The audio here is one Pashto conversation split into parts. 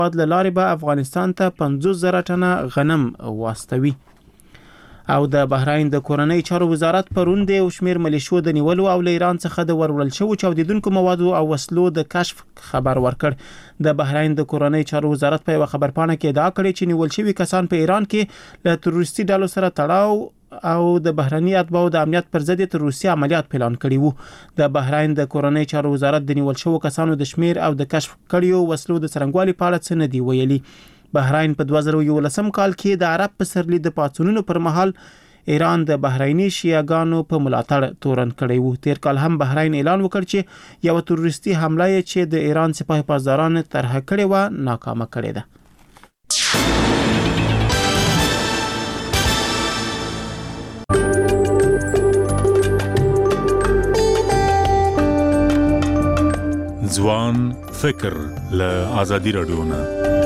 له لارې به افغانستان ته 50,000 ټنه غنم واستوي. او د بحرین د کورنۍ چارو وزارت پرون د یو شمېر ملیشو د نیولو او له ایران څخه د وروړل شوو چاودیدونکو موادو او وسلو د کشف خبر ورکړ. د بحرین د کورنۍ چارو وزارت په یو خبرپاڼه کې ادعا کړې چې نیول شوي کسان په ایران کې له تروریستي ډلو سره تړاو او د بهرني اتباعو د امنیت پر ضد تروریستي عملیات پلان کړي وو. د بحرین د کورنۍ چارو وزارت د نیول شوو کسانو د شمیر او د کشف کړیو وسلو د څرنګوالي په اړه څه نه دی ویلي. بحرین په 2011 کال کې د عرب پسرلي د پاڅونونو پر مهال ایران د بحرینی شیعاګانو په ملاتړ تورن کړی وو. تیر کال هم بحرین اعلان وکړ چې یو تروریستي حمله چې د ایران سپاه پاسداران طرح کړې و ناکامه کړې ده. ځوان فکر له آزادي رادیو نه.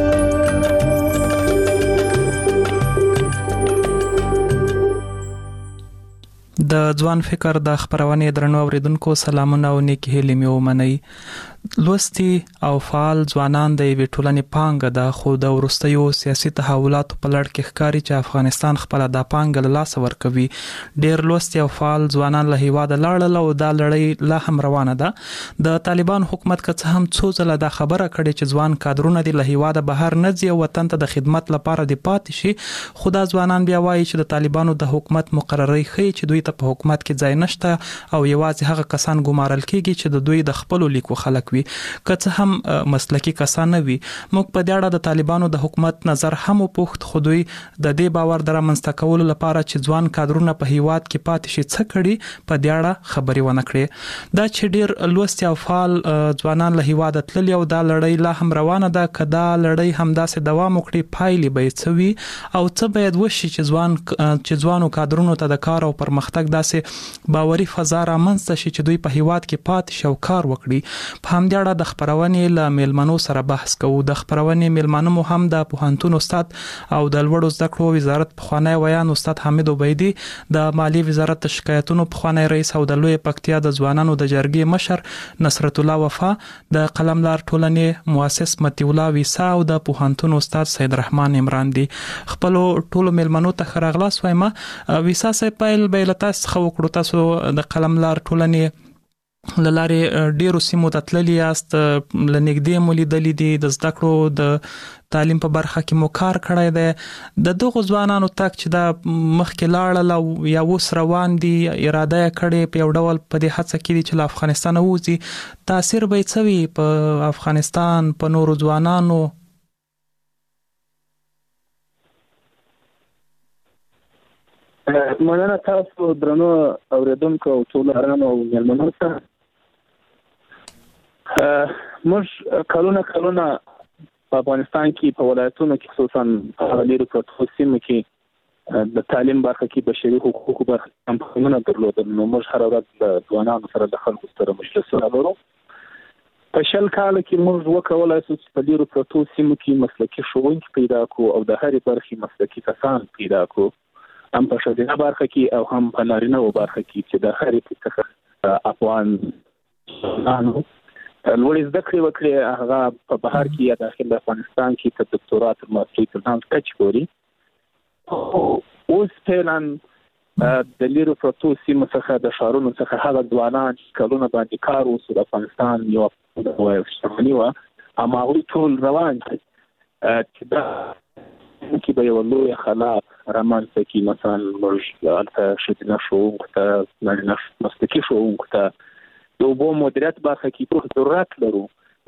د ځوان فکر د خبرونې درنو اوریدونکو سلامونه او نیکی هیلې مې ومنئ. لوستي او فعال ځوانان د یوې ټولنې پانګه ده، خو د وروستیو سیاسي تحولاتو په لړ کې ښکاري چې افغانستان خپله دا پانګه له لاسه ورکوي. ډېر لوستي او فعال ځوانان له هیواده لاړل او دا لړۍ لا هم روانه ده. د طالبان حکومت که څه هم څو ځله دا خبره کړې چې ځوان کادرونه دي له هیواده بهر نه ځي او وطن ته د خدمت لپاره دي پاتې شي، خو دا ځوانان بیا وایي چې د طالبانو د حکومت مقرري ښیي چې دوی ته په حکومت کې ځای نشته او یوازې هغه کسان ګمارل کیږي چې د دوی د خپلو لیکو خلک وي، که څه هم مسلکي کسان نه وي. موږ په دې اړه د طالبانو د حکومت نظر هم وپوښت، خو دوی د دې باور د رامنځته کولو لپاره چې ځوان کادرونه په هیواد کې پاتې شي څه کړي په دې اړه خبرې ونه کړې. دا چې ډېر لوستي او فعال ځوانان له هیواده تللي او دا لړۍ لا هم روانه ده، که دا لړۍ همداسې دوام وکړي پایلې به یې څه وي او څه باید وشي چې ځوانو کادرونو ته د کار او پرمختګ داسې باوري فضا رامنځته شي چې دوی په هیواد کې پاتې شي او کار وکړي. په همدې اړه د خبرونې له میلمنو سره بحث کوو. د خبرونې میلمانه مو هم د پوهنتون استاد او د لوړو زده کړو وزارت پخوانی ویان استاد حمید عبیدي، د مالیې وزارت د شکایتونو پخوانی رئیس او د لوی پکتیا د ځوانانو د جرګې مشر نصرت الله وفا، د قلملار ټولنې مؤسس مطیع الله ویسا او د پوهنتون استاد سید رحمان عمران دي. خپل ټولو میلمنو ته ښه راغلاست وایم. ویسا صاحب پیل به له تاسو څخه وکړو. تاسو د قلملار ټولنې لارې ډیرو سیمو ته تللی یاست، له نږدې مو لیدلي دي، د زده کړو د تعلیم په برخه کې مو کار کړی دی. د دغو ځوانانو تک چې دا مخکې لاړل او یا اوس روان دي، اراده یې کړې په یو ډول په دې هڅه کې دي چې له افغانستانه ووځي، تاثیر به یې څه وي په افغانستان، په نورو ځوانانو؟ مننه تاسو درنو اوریدونکو او ټولو ارامو او میلمنو ته. موږ کلونه په افغانستان کې په ولایتونو کې خصوصا په لیرو پروتو سیمو کې د تعلیم برخه کې بشري حقوقو برخه کمپاینونه درلودل. نو موږ هر ورځ د ځوانانو سره د خلکو سره مجلسونه لرو. په 20 کال کې موږ وکولای شو چې په لیرو پروتو سیمو کې مسلکي ښوونکي پیدا کړو او د هرې برخې مسلکي کسان پیدا کړو، هم په ښځینه برخه کې او هم په نارینه برخه کې چې د هرې څخه افغان ځوانانو لوړې زده کړې وکړي. هغه په بهر کې یا داخل افغانستان کې تر دکتورا تر ماسترۍ تر لاندې کچې پورې. اوس فعلا د لیرو پروتو سیمو څخه د ښارونو څخه هغه ځوانان چې کلونه باندې کار وشو د افغانستان یوه شتمني وه، اما هغوی ټول روان دي چې دا کې به یوه لویه خلا رامنځته کړي. مثلا موږ هلته ښځینه ښوونکو ته، نارینه مسلکي ښوونکو ته د اوبو مدیریت برخه کې ټول ضرورت لرو.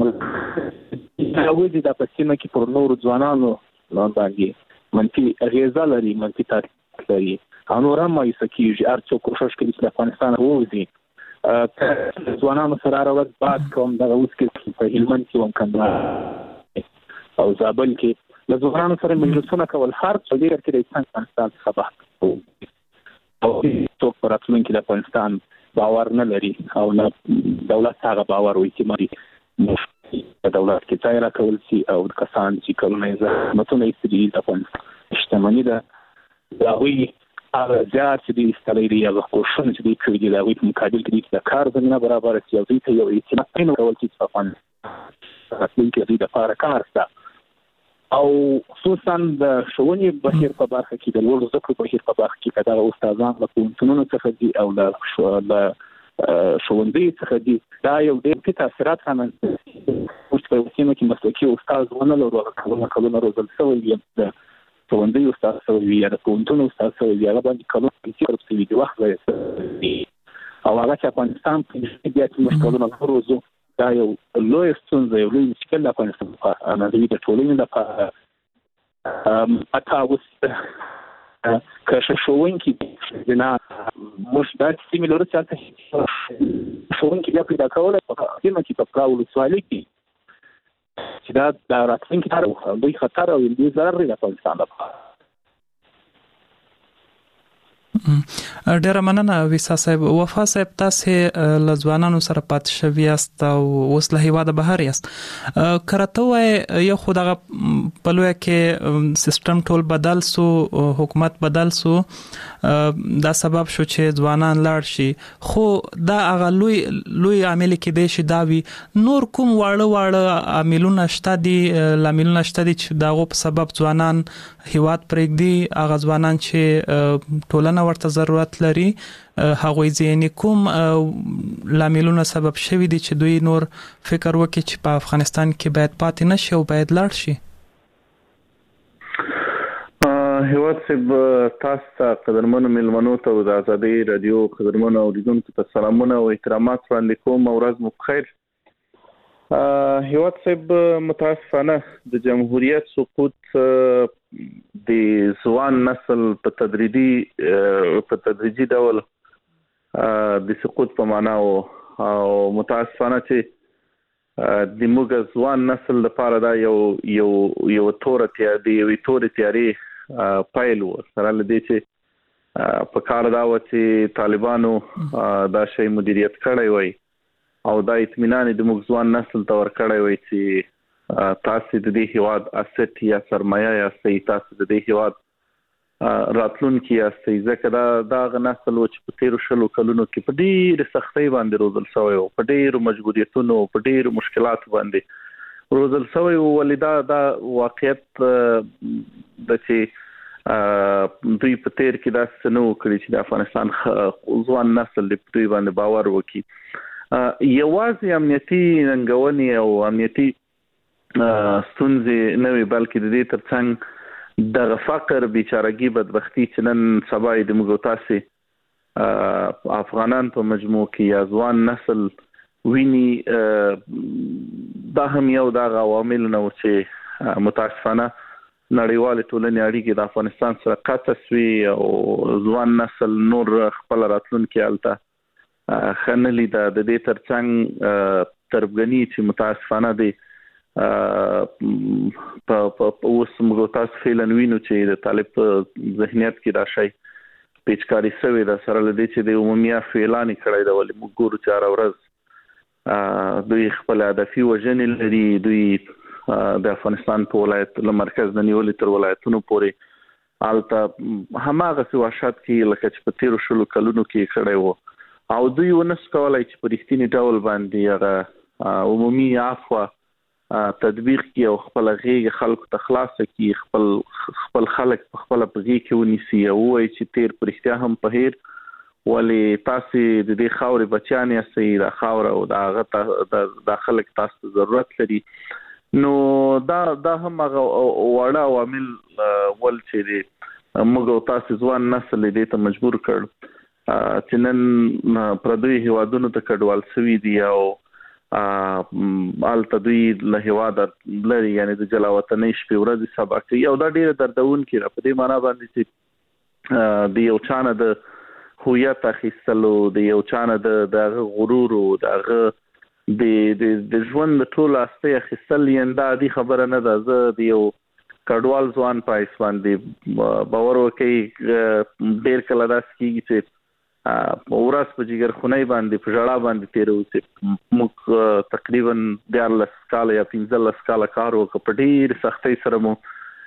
ولې دا په سیمه کې پر نورو ځوانانو باندې منفي اغېزه لري، منفي تاثیر لري او نور هم مایوسه کېږي. هر څوک کوښښ کوي چې د افغانستان ووځي. ځوانانو سره هره ورځ بحث کوم، دغه اوس کې په هلمند کې وم، کندهار او زابل کې له ځوانانو سره مجلسونه کول. هر څه ډېر کې د افغانستان څخه بحث کوو او څوک په راتلونکي د افغانستان باور نه لري او نه دولت هغه باور او اعتماد په دولت کې ځای راکول شي او کسان چې کلونه یې زحمتونه ایستلي دي د افغانستان شتمني ده، د هغوی هغه زیار چې دوی ایستلی دي، هغه کوښښونه چې دوی کړي دي، د هغوی په مقابل کې دوی د کار زمینه برابره شي او دوی ته یو اعتماد ورکول شي چې په افغانستان راتلونکي دوی دپاره کار شته. او خصوصا د ښوونې بهیر په برخه کې د لوړو زده کړو بهیر په برخه کې دا استادان له پوهنتونونو څخه دي او له ښوونځي څخه دي دا یو ډېر ښه تاثیرات رامنځته کوي په وسیمه کې مسلکي استاد ونه لرو کلونه روزل شوی وي د ښوونځي استاد شوی وي یا د پوهنتون استاد شوی وي هغه باندې کلونه فکر شوی دی وخت دی او هغه چې افغانستان په بیا چې مشکلونه روزو دا یو لوی ستونزه یو لوی مشکل د افغانستان په اړه د ټولنې لپاره اته اوس که ښوونکي نه موږ دا سیمې لرو چې ښوونکي بیا پیدا کولای په سیمه کې په پراو ولسوالۍ کې چې دا د راتلونکي لپاره لوی خطر او لوی ضرر دی د افغانستان لپاره. ډیره مننه ویسا صاحب. وفا صاحب تاسو له ځوانانو سره پات شوی یاست او اوس له هیواده بهر یاست. کرته وای یو خدغه په لوی کې سیستم ټول بدل سو، حکومت بدل سو، دا سبب شو چې ځوانان لاړ شي، خو دا هغه لوی عامل کې دی چې دا وی نور کوم واړه عاملونه شته دي چې داغه په سبب ځوانان هیواد پرېږدي، هغه ځوانان چې ټولنه ورته ضرورت لري هغه ځینې کوم لاملونه سبب شوي دي چې دوی نور فکر وکړي چې په افغانستان کې باید پاتې نشي او باید لاړ شي. هیواد صاحب تاسو ته قدرمنو ملمنو ته د ازادي رادیو قدرمنو اوریدونکو ته سلامونه او احترامات وړاندې کوم او ورځ مو بخیر. هیواد صاحب متاسفانه د جمهوریت سقوط د ځوان نسل په تدریجي ډول د سقوط په معنا او متاسفانه چې د موږ ځوان نسل لپاره دا یو تورې تیاری پایل و سره لدې چې په کار دا و چې طالبانو دا شی مدیریت کړی وای او دا اطمینان د موږ ځوان نسل ته ورکړی وای چې تاسو د دې هیواد اسټ یا سرمایه یا تاسو د دې هیواد راتلونکي یا ځکه دا غ نسل چې په تیر شلو کلونو کې په ډېر سختۍ باندې روزل شوی او په ډېر مجبوریتونو په ډېر مشکلات باندې روزل شوی او ولدا دا واقعیت د چې دوی په تیر کې دا سنو کړی چې د افغانستان ځوان نسل د دوی باندې باور وکړي یوازې امنیتي ننګونې او امنیتي ستونزې نه وي بلکې د دې ترڅنګ د فقر بیچارهګي بدبختی چې نن سبا د موږ تاسو افغانان په مجموع کې یا ځوان نسل ویني دا هم یو د عوامل نه و چې متاسفانه نړیوال ټولنې اړیکې د افغانستان سره قطع شوي او ځوان نسل نور خپل راتلونکي هلته خنلي د دې ترڅنګ تربګنی چې متاسفانه دی په اوس موږ تاسو فعلا وینو چې د طالب ذهنیت کې دا شی پیچکاری شوی د سره لدې چې د عمومي اعلان کړی دا ولې موږ ګورو چې هر ورځ دوی خپل هدفي وژنې لري، دوی د افغانستان په ولایت له مرکز نه نیولې تر ولایتونو پورې الته هماغه څه وحشت کې لکه چې په تیرو شلو کلونو کې کړی وو او دوی ونس کولای چې په رښتینی ډول باندې هغه عمومي عفو تطبیق کې او خپل غیږ خلکو ته خلاص کې خپل خلک په خپل پغې کې ونیسي او وایي چې تیر پرختیا هم په هیر ولی تاسو د دې خاورې بچیان یاستئ د خاور او د خلک تاسو ضرورت لري. نو دا هم هغه وړه عوامل ول چې موږ تاسو ځوان نسل دې ته مجبور کړ چې نن پردوی هیوادونو ته کډوال شوي دي او آلته دوی له هیواده لري، یعنی د جلاوطنۍ شپې ورځې سبا کوي او دا ډېره دردونکې ده په دې معنا باندې چې د یو چانه د هویت اخیستلو د یو چانه د غرور او د ژوند د ټول استه اخیستل ینده دي خبره نه ده. زه د یو کډوال ځوان پایس باندې باور وکړي ډېر کله داسې کېږي چې ورځ په جګر خونی باندې په ژړا باندې تیرو چې موږ تقریبا 14 کاله یا 15 کاله کار وکړ په ډېر سختۍ سره مو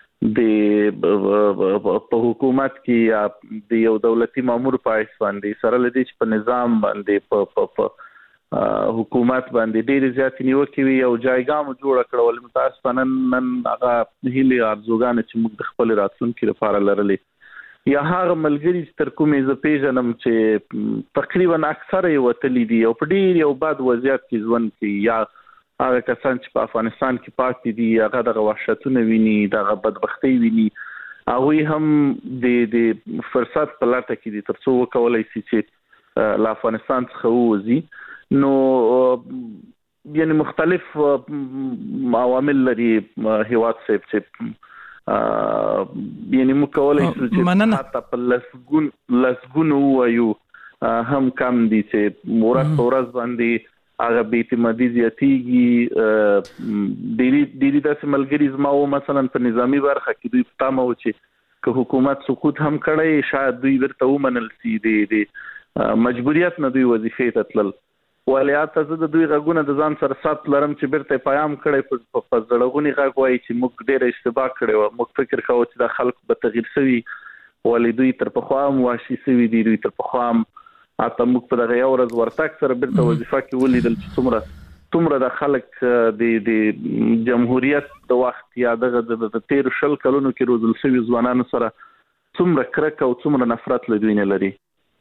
په حکومت کې یا د یو دولتي مامور پایس باندې سره لدی چې په نظام باندې په حکومت باندې ډېر زیات نیوکې وي او جایګام جوړ کړول. متاسفانه نن هغه هیله ارزوګان چې موږ د خپل راتلونکي لپاره لرلې یا هغه ملګری چې تر کومې ز پیژنم چې تقریبا اکثره یې وتلي دي او په ډېر یو بد وضعیت کې ژوند کوي یا هغه کسان چې په افغانستان کې پاتې دي هغه دغه وحشتونه ویني دغه بدبختی ویني هغه هم د فرصت په لټه کې دي ترڅو وکولای شي چې له افغانستان څخه ووځي. نو یعنی مختلف عوامل لري هیواد صاحب چې یعنی مکولای شي چې حتی په لسګون وایو هم کم دي چې ورځ باندې هغه به اعتمادي زیاتیږي. ډېری داسې ملګري زما و مثلا په نظامی برخه کې دوی تمه و چې که حکومت سقوط هم کړی شاید دوی ورته ومنل شي د مجبوریت نه دوی وظیفې ته تلل. ولیاته زه د دوی غږونه د ځان سره سات لرم چې بیرته پیغام کړی په زړغونی غږ وایي چې موږ ډېر اشتباه کړی و. موږ فکر کوو چې د خلک به تغییر شوي ولې دوی تر پخوا هم واشي شوي دي. دوی تر پخوا هم اته موږ په دغه یو ورځ ورتګ سره بیرته وظیفه کې ولیدل چې څومره د خلک د جمهوریت د وخت یا د 13 کلونو کې روزل شوي ځوانانو سره څومره کرک او څومره نفرت له دوی نه لري.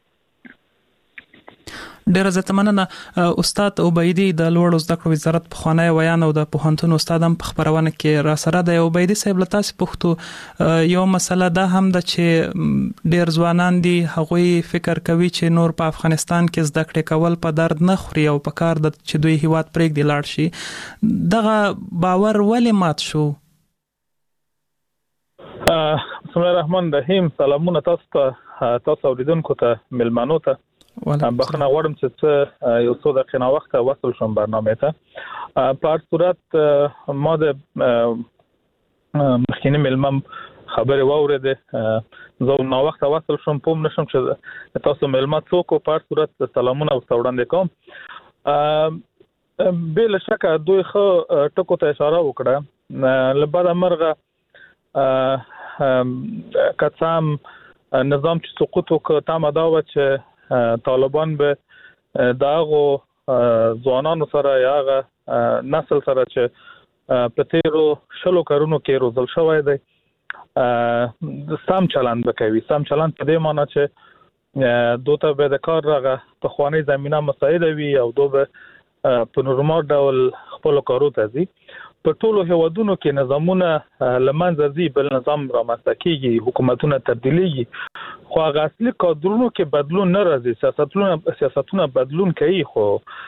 ډیر زیات مننه استاد عبیدی د لوړ زده کړو وزارت په خوانی ویان او د پوهنتون استاد هم په خبرونه کې را سره د عبیدی صاحب له تاسو پوښتو یو مسله دا هم د چې ډیر ځوانان دي هغوی فکر کوي چې نور په افغانستان کې زده کړې کول په درد نه خوري او په کار د چې دوی هیواد پرېږدي لاړ شي. دغه باور ولې مات شو؟ بسم الله الرحمن الرحیم. سلامونه تاسو اوریدونکو ته ملمنو ته بخښنه غواړم چې یو څو دقیقې نه وخت وصل شوم برنامه ته. په هر صورت ما د مخکینی ملمم خبرې واورېدې زه نو وخت وصل شوم پوم نشم چې تاسو ملمت څوک په هر صورت سلامونه او وړاندې کوم. بل شکه دوی خو ټکو ته اشاره وکړه لبعد مرغه کڅام نظام چې سقوط وکړ تمه دا و چې طالبان به داغو ځوانانو سره یا نسل سره چې په تیرو شلو کارونو کې روزل شوی دی سم چلند وکوي. سم چلند په دې معنی چې دوی به د کار راغه په خواني زمينه مساعد وي او دوی به په نورمال ډول خپل کارو ته ځي. په ټولو هیوادونو کې نظامونه لمنځه ځي بل نظام رامنځته کیږي حکومتونه تبدیلیږي خو هغه اصلي کادرونو کې بدلون نه راځي. سیاستونه بدلون کوي خو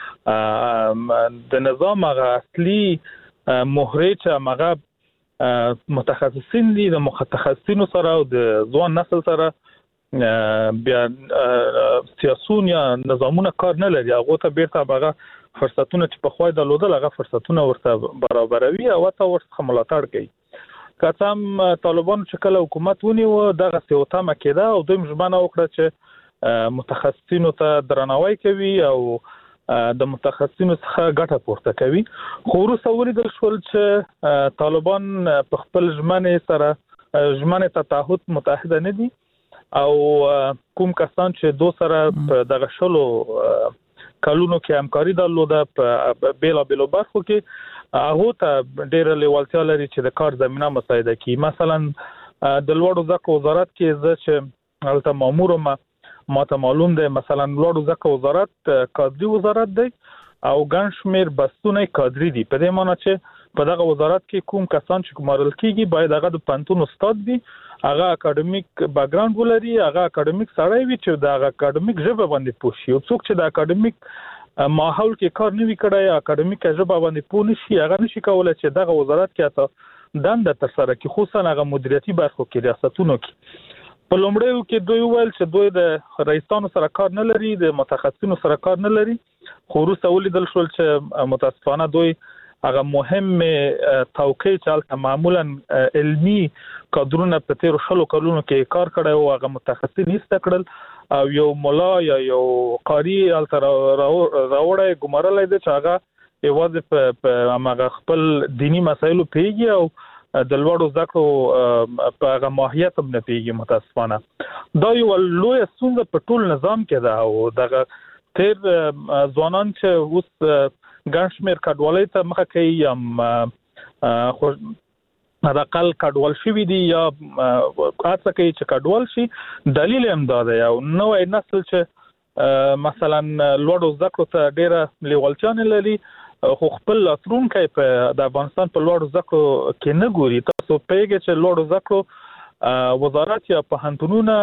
د نظام هغه اصلي مهره چې هغه متخصصین دي د متخصصینو سره او د ځوان نسل سره بیا سیاسون یا نظامونه کار نه لري. هغه ته بیرته هغه فرصتونه چې په خوای درلودل هغه فرصتونه ورته برابروي او ورته ملاتړ کوي. کاتم طالبان چې کله حکومت ونیو دغه سیوتامه کېده او دوی مجبانه وکړه چې متخصصینو ته درناوی کوي او د متخصصینو څخه ګټه پورته کوي. خو وروسته ولیدل شول چې طالبان په خپل ژمنې ته تعهد متحده نه دي او کوم کسان چې دو سره په دغه شلو کلونو کې همکاري درلوده په بیلابیلو برخو کې هغه ته ډېر لیوالتیا لري چې د کار زمينه مساعده کوي. مثلا د لوړو زده کړو وزارت کې زه چې هلته مامور ماته معلوم دی مثلا لوړو زده کړو وزارت کادري وزارت دی او ګڼ شمېر بستونه کادري دي. په دې معنی چې په دغه وزارت کې کوم کسان چې ګمارل کیږي باید هغه د پنتون استاد وي هغه اکیډمیک بیک ګراوند ولري هغه اکیډمیک سړی وي چې د اکیډمیک ژبه باندې پوه شي. څوک چې د اکیډمیک ماحول کې کار نه وی کړی اکیډمیک ژبه باندې پوه نشي هغه نشي کولای چې دغه وزارت کې ته دنده تر سره کې خصوصا هغه مدیریتي برخو کې ریاستونو کې. په لومړیو کې دوی ویل چې دوی د رئیسانو سره کار نه لري د متخصصینو سره کار نه لري خو وروسته ولیدل شول چې متاسفانه دوی هغه مهم توقع چې معمولا علمی کادرونه په تیر شلو کلونو کې کار کړی او هغه متخصصین استکړل او یو مولا یا یو قاری راوړی ګمارلای دی چې هغه یوازې په هغه خپل دینی مسایلو پیږي او د لوړو زده کړو په هغه ماهیت هم نه پیږي. متاسفانه دا یو لوی ستونزه په ټول نظام کې ده او دغه تیر ځوانان چې اوس ګڼ شمېر کډوالۍ ته مخه کوي یا خو حداقل کډوال شوي دي یا هڅه کوي چې کډوال شي، دلیل هم دا دی یو نوی نسل چې مثلا لوړو زده کړو ته ډېره لیوالتیا نه لري خو خپل راتلونکی په د افغانستان په لوړو زده کړو کې نه ګوري. تاسو پوهیږئ چې لوړو زده کړو وزارت یا پوهنتونونه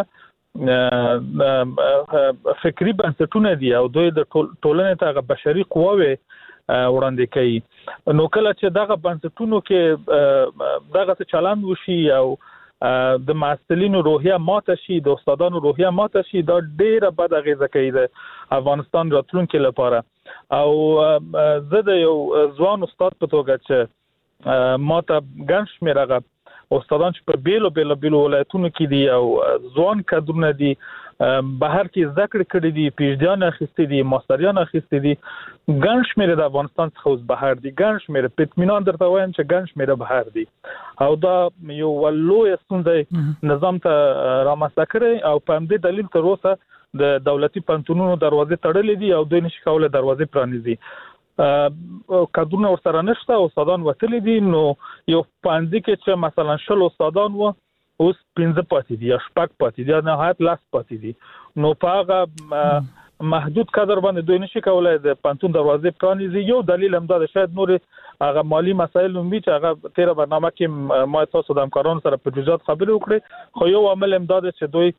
فکري بنسټونه دي او دوی د ټولنې ته بشري قواوې وړاندې کوي. نو کله چې دغه بنسټونو کې دغه چلند وشي او د محصلینو روحیه ماته شي، د استادانو روحیه ماته شي، دا ډیره بد اغیزه کوي د افغانستان راتلونکي لپاره. او زه د یو ځوان استاد په توګه چې ماته ګڼ شمېر هغه استادان چې په بیلو ولایتونو کې دي او ځوان کادرونه دي، بهر کې زده کړې کړې دي، پی ایچ ډیان اخیستې دي، ماستریان اخیستې دي، ګڼ شمېر د افغانستان څخه اوس بهر دي، ګڼ شمېر په اطمینان درته وایم چې ګڼ شمېر بهر دي او دا یو لویه ستونزه نظام ته رامنځته کړې او په همدې دلیل تر اوسه د دولتي پوهنتونونو دروازې تړلې دي او دوی نشي کولی دروازې پرانیزي. کادرونه ورسره نشته، استادان وتلي دي. نو یو پوهنځي کې چې مثلا 100 استادان وو اوس 15 پاتې دي یا 6 پاتې دي یا نهایت 10 پاتې دي. نو په هغه محدود کادر باندې دوی نشي کولای د پوهنتون دروازې پرانیزي. یو دلیل هم دا شاید نور هغه مالی مسایل هم وي چې هغه تیر برنامه کې ما تاسو د همکارانو سره په جزئیات خبرې وکړې، خو یو عامل هم دا چې دوی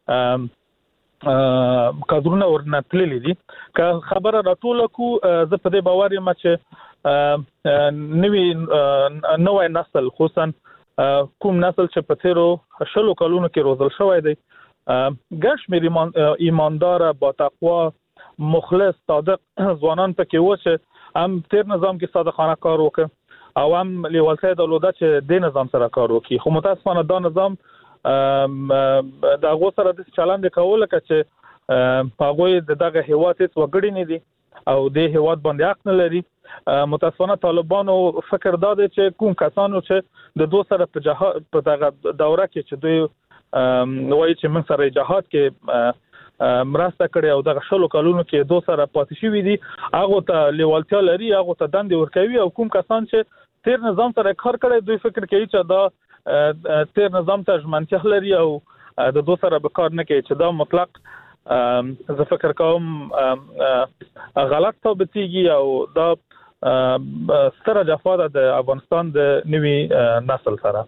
کادرونه ورنتللي دي. که خبره راټوله کو زه په دې باور یم چې نوی نسل خصوصا کوم نسل چې په تیرو 20 کلونو کې روزل شوی دی ګڼ شمېر ایماندار، با تقوا، مخلص، صادق ځوانان پکې و چې هم تیر نظام کې صادقانه کار وکړ او هم لیوالتیا درلوده چې د نظام سره کار وکړي. خو متاسفانه دا نظام د هغو سره د چلند کول چې هغوی دغه هیواد هیڅ وګړي نه دي او د هیواد باندې حق نه لري. متاسفانه طالبانو فکر دا دی چې کوم کسانو چې د دوه سره په دغه دوره کې چې دوی وایي چې موږ سره جهاد کې مرسته کړې او دغه 20 کلونو کې دوه سره پاتې شوي دي، هغه ته لیوالتیا لري، هغه ته دندې ورکوي. او کوم کسان چې تیر نظام سره کار کړی دوی فکر کوي چې دا تیر نظام ته ژمنتیا لري او د دوه سره به کار نه کوي، چې دا مطلق زه فکر کوم غلط ثابتېږي او دا ستره جفا ده د افغانستان د نوي نسل سره.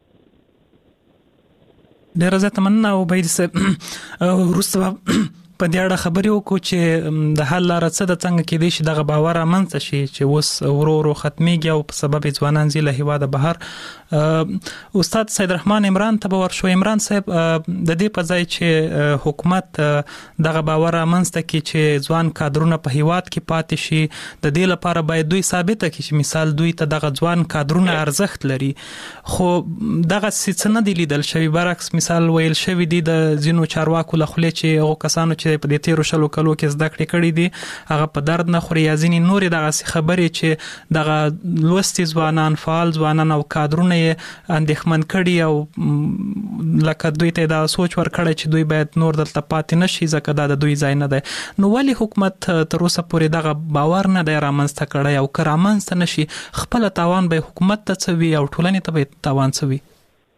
ډېره زیاته مننه او باید وروسته په دې اړه خبرې وکړو چې د حل لاره څه ده، څنګه کېدای شي دغه باور رامنځته شي چې اوس ورو ورو ختمېږي او په سبب ځوانان ځي له هېواده بهر. استاد سید رحمان عمران ته به ورشو. عمران صاحب، د دې په ځای چې حکومت دغه باور رامنځته کړي چې ځوان کادرونه په هېواد کې پاتې شي، د دې لپاره باید دوی ثابته کړي چې مثال دوی ته دغه ځوان کادرونه ارزښت لري. خو دغه څه نه دي لیدل شوي. برعکس مثال ویل شوي دي د ځینو چارواکو له خولې چې هغو کسانو چې په دې تیرو 20 کلو کې زده کړې کړې دي هغه په درد نه خوري، یا ځینې نورې دغسې خبرې چې دغه لوستي ځوانان، فعال ځوانان او کادرونه یې اندېښمن کړي او لکه دوی ته دا سوچ ورکړی چې دوی باید نور دلته پاتې نه شي ځکه دا د دوی ځای نه دی. نو ولې حکومت تر اوسه پورې دغه باور نه دی رامنځته کړی او که رامنځته نه شي خپله تاوان به حکومت ته څه وي او ټولنې ته به تاوان څه وي؟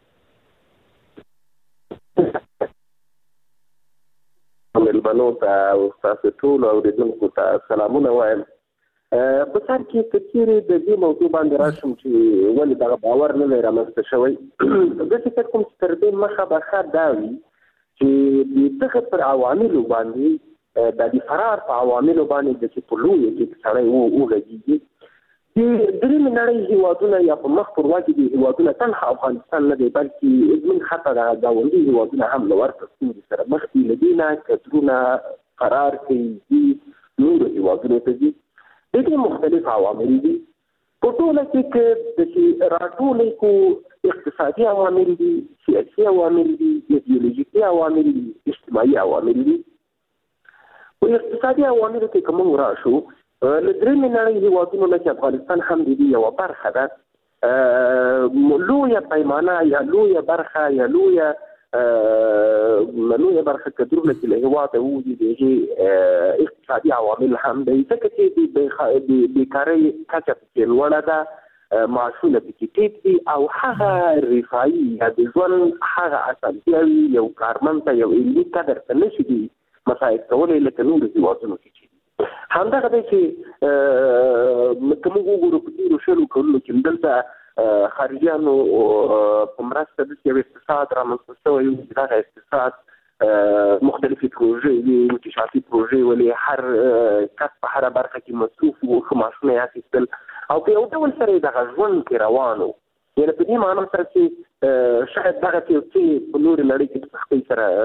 ملمنو ته او ستاسو ټولو اورېدونکو ته سلامونه وایم. په سر کې که چېرې د دې موضوع باندې راشم چې ولې دغه باور نه دی رامنځته شوی، زه فکر کوم چې تر دې مخه به ښه دا وي چې د دغه پر عواملو باندې د فرار په عواملو باندې د چې په لویه کې سړی وغږېږي. د درېیمې نړۍ هېوادونه یا په مخ پر وړاندې دي هېوادونه تنها افغانستان نه دی بلکې زموږ حتی د ګاونډي هېوادونه هم له ورته ستونزې سره مخ دي. له دې نه کدرونه فرار کوي، ځي نورو هېوادونو ته ځي. د دې مختلف عوامل دي. په ټوله کې که د چې راټولې کو اقتصادي عوامل دي، سیاسي عوامل دي، ایډیولوژیکي عوامل دي، اجتماعي عوامل دي. په اقتصادي عواملو کې که موږ راشو له درېیمې نړۍ هېوادونو نه چې افغانستان هم د دې یوه برخه ده، لویه پیمانه یا لویه برخه یا لویه نو برخه کډرونه چې له هواته وځي د اقتصادي عوامل هم دی ځکه چې د بیکارۍ کچه په لوړه ده معاشونه پکې ټیټ دي او هغه رفاهي یا د ژوند هغه اسانتیاوې یو کارمند ته یو علمي قدر ته نشي دي مساعد کولی لکه نور هیوادونو کې چې همدغه دی چې کوم وګورو په تیرو شلو کلونو کې دلته خارجيانو په مرسته د یو اقتصاد رامنځته شوی و چې دغه اقتصاد مختلفې پروژې دي انکشافي پروژې ولې هر کس په هره برخه کې مصروف و ښه معاشونه یې اخیستل او په یو ډول سره یې دغه ژوند کې روان و یعنې په دې معنا سره چې شاید دغه چې په نورې نړۍ کې په سختۍ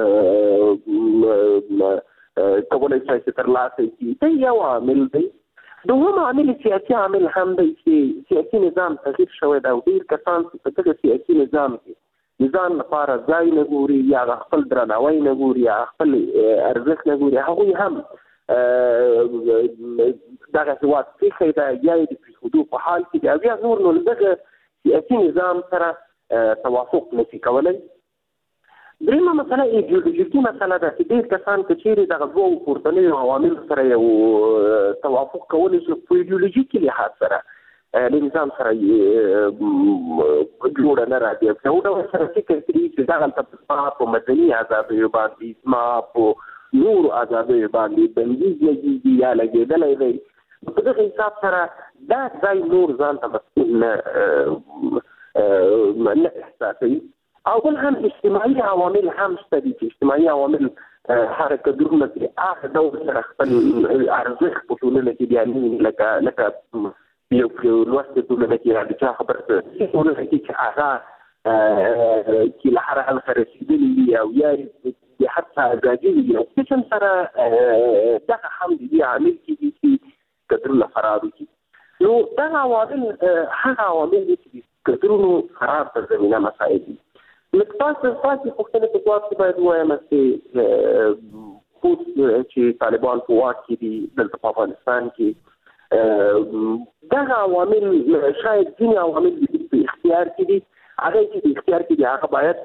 سره کولی شي چې ترلاسه کړي دا یو عامل دی. دوهم عامل سیاسي عامل هم دی چې سیاسي نظام تغییر شوی دی او ډېر کسان چې په دغه سیاسي نظام کې د ځان لپاره ځای نه ګوري یا خپل درناوی نه ګوري یا خپل ارزښت نه ګوري هغوی هم دغه هېواد پرېښی دی یا یې د پرېښودو په حال کې دی او بیا نور نو له دغه سیاسي نظام سره توافق نشي کولی. دریمه مسله ایډیولوژیکي مسله ده چې ډېر کسان که چیرې دغه دوو پورتنیو عواملو سره یو توافق کولی شي په ایډیولوژیکي لحاظ سره له نظام سره جوړه نه راځي یو ډول سره فکر کوي چې دغلته زما په مدني ازادیو باندې زما په نورو ازادیو باندې بندیز لګېږي یا لګېدلی دی په دغه حساب سره دا ځای نور ځان ته مسؤل نه احساسوي. او بل هم اجتماعي عوامل هم شته دي چې اجتماعي عوامل هغه کډرونه چې هغه ډول سره خپل ارزښت په ټولنه کې بیانوي لکه یو لوستې ټولنه کې د چا خبره ټولنه کې چې هغه چې له هر حال رسېدلي وي او یا د حتی ازادي وي او قسم سره دغه هم د دې عامل کېږي چې کډرونه خراب کړي. نو دغه عوامل هغه عوامل دي چې کډرونو خراب ته زمینه مساعد دي. لکه تاسو پوښتنې په ځواب کې باید ووایم چې اوس چې طالبان په واک کې دي دلته په افغانستان کې دغه عوامل شاید ځینې عوامل په اختیار کې دي هغه چې په اختیار کې دي هغه باید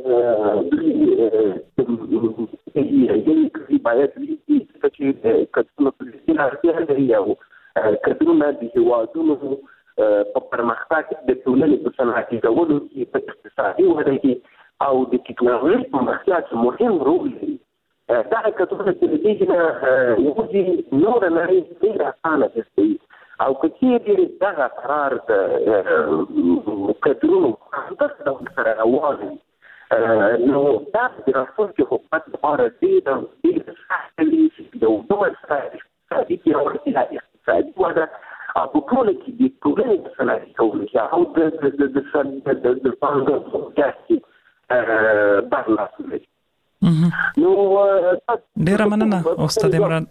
چې کډرونه په دې اړتیا لري او کډرونه د هېوادونو په پرمختګ د ټولنې په صنعتي کولو کې په اقتصادي وده کې او د ټکنالوژۍ په پرمختیا کې مهم رول لري. دغه کډرونه چې د دې نه وځي نوره نړۍ ډېره اسانه ګرځوي او که چیرې دغه قرار د کډرونو همدغه ډول سره روان وي نو دا د راتلونکي حکومت لپاره ډېر سخته وي چې یو ډول سره اقتصادي پیاوړتیا اقتصادي وده او په ټوله کې د ټولنې په صنعتي کولو کې او د پانګه کې برلاسي لري. نو ډېره مننه استاد عمران.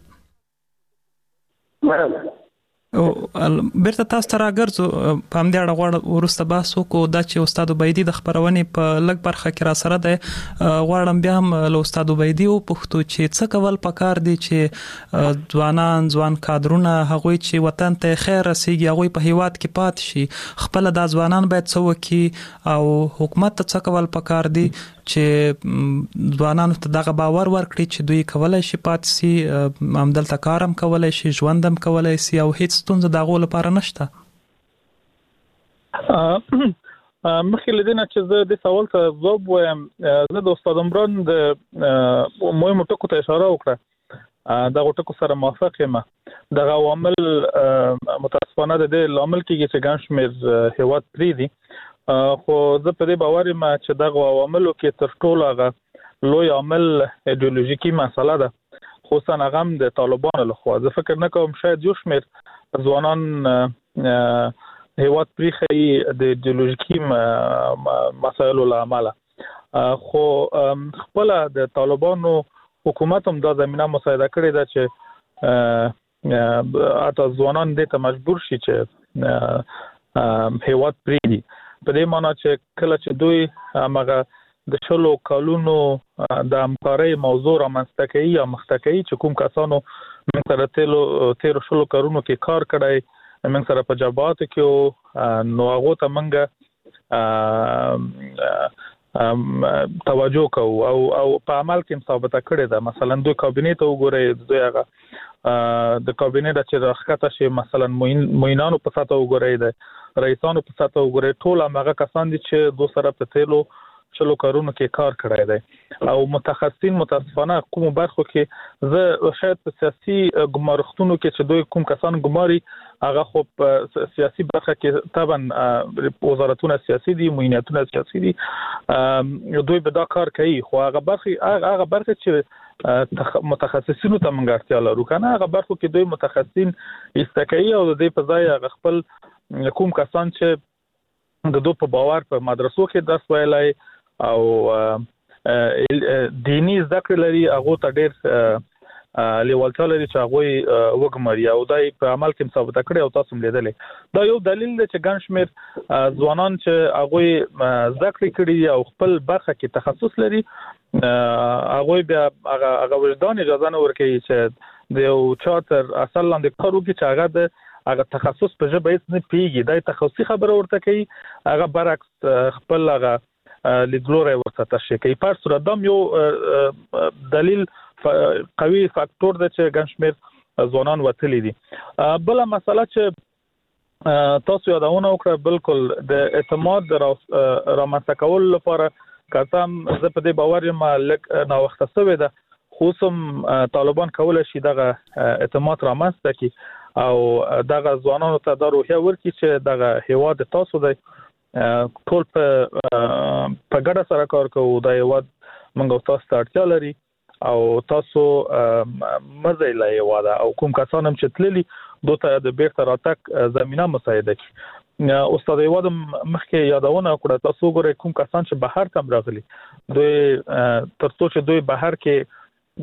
او بیرته تاسو ته راګرځو په همدې اړه غواړم وروسته بحث وکړو دا چې استاد عبیدي د خپرونې په لږ برخه کې را سره دی غواړم بیا هم له استاد عبیدي وپوښتو چې څه کول پکار دي چې ځوان کادرونه هغوی چې وطن ته خیر رسیږي هغوی په هیواد کې پات شي خپل د ځوانان باید څه وکړي او حکومت ته څه کول پکار دي چې ځوانانو ته دغه باور ورکړي چې دوی کولای شي پاتې شي همدلته کار هم کولای شي ژوند هم کولای شي او هیڅ ستونزه د هغو لپاره نشته. مخکې له دې نه چې زه د سوال ته ځواب وایم زه د استاد عمران د مهمو ټکو ته اشاره وکړه دغه ټکو سره موافق یم. دغه عوامل متاسفانه د دې لامل کېږي چې ګڼ شمېر هېواد پرېږدي خو زه په دې باور یم چې دغه عواملو کې تر ټولو هغه لوی عامل ایډیولوژیکي مسله ده خصوصا هغه هم د طالبانو لخوا. زه فکر نه کوم شاید یو شمېر ځوانان هېواد پرېښي د ایډیولوژیکي مسایلو له امله خو خپله د طالبانو حکومت هم دا زمینه مساعده کړې ده چې حتی ځوانان دې ته مجبور شي چې هېواد پرېږدي په دې معنا چې کله چې دوی همغه د 10 کلونو د همکارۍ موضوع رامنځته کوي یا مخته کوي چې کوم کسانو موږ سره تیرو 10 کلونو کې کار کړی موږ سره په جبهاتو کې نو هغو ته موږ توجه کوو او په عمل کې ثابته کړې ده. مثلا دوی کابینه ته وګورئ، دوی هغه د کابینه د چې راخته شي مثلا موینانو په ساته وګورئ، د رئیسانو په ساته وګورئ، ټول هغه کسان دي چې دوی سره په تیلو چلو کارونو کې کار کړی دی او متخصصین متاسفانه کوم برخو کې زه شاید په سیاسي ګمارښتونو کې چې دوی کوم کسان ګماري هغه خو په سیاسي برخه کې طبعا وزارتونه سیاسي دي، مویناتونه سیاسي دي، دوی به دا کار کوي، خو هغه برخه چې متخصصینو ته موږ اړتیا لرو کنه هغه برخو کې دوی متخصصین استکایي او د دې په ځای هغه خپل کوم کسان چې د دوی په باور په مدرسو کې درس ویلای او دینی ذکر لري هغه ته ډېر لیوالتیا لري چې هغه وګمري او دای په عمل کې ثابته کړي او تاسو لیدلې دا یو دلیل دی چې ګڼ شمېر ځوانان چې هغه ذکر کړي او خپل برخه کې تخصص لري هغه بیا هغه وجدان اجازه نه ورکوي چې د یو چارتر اصل لاندې کار وکړي چې هغه د هغه تخصص په ژبه هیڅ نه پیږي، دا تخصصي خبره ورته کوي، هغه برعکس خپل هغه لیدلوری ورته تشریح کوي. په صورت دام یو دلیل قوي فاکتور دی چې ګڼ شمېر ځوانان وتلي دي. بله مسله چې تاسو یادونه وکړه بالکل د اعتماد رامنځته کولو لپاره کسم زه په دې باور یم لږ ناوخته شوې ده، خو هم طالبان کولی شي دغه اعتماد رامنځته کړي او دغه ځوانانو ته دا روحیه ورکړي چې دغه هیواد تاسو دی، ټول په ګډه سره کار کوو، دا هیواد موږ تاسو ته اړتیا لري او تاسو مزه له هیواده او کوم کسان هم چې تللي دوی ته د بیرته راتګ زمینه مساعده کړي. استاد هیواد مخکې یادونه وکړه، تاسو وګورئ کوم کسان چې بهر ته راغلي دوی تر څو چې دوی بهر کې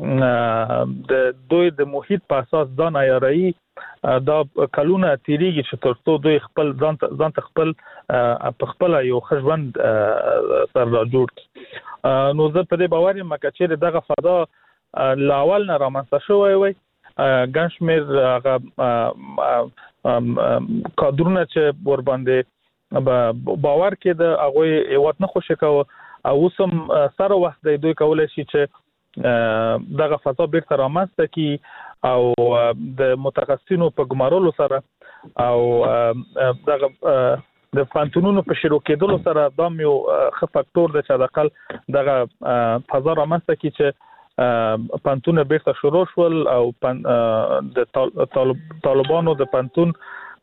د دوی د محیط په اساس ځان عیاروي دا کلونه تیریږي چې تر څو دوی خپل ځان ته خپل په خپل یو ښه ژوند سر را جوړ کړي. نو زه په دې باور یم چې دغه فضا له اول نه رامنځته شوی وي، ګڼ شمېر هغه کادرونه چې ورباندې باور کې د هغوی هیواد نه خوشې کوه او اوس هم سره وخت دی دوی کولی شي چې دغه فضا بیرته رامنځته کړي او د متخصصینو په ګمارلو سره او دغه د پانتونونو په شروع کېدلو سره دا یو ښه فاکتور دی چې حداقل دغه فضا رامنځته کړي چې پانتونه بیرته شروع شول او د طالبانو د پانتون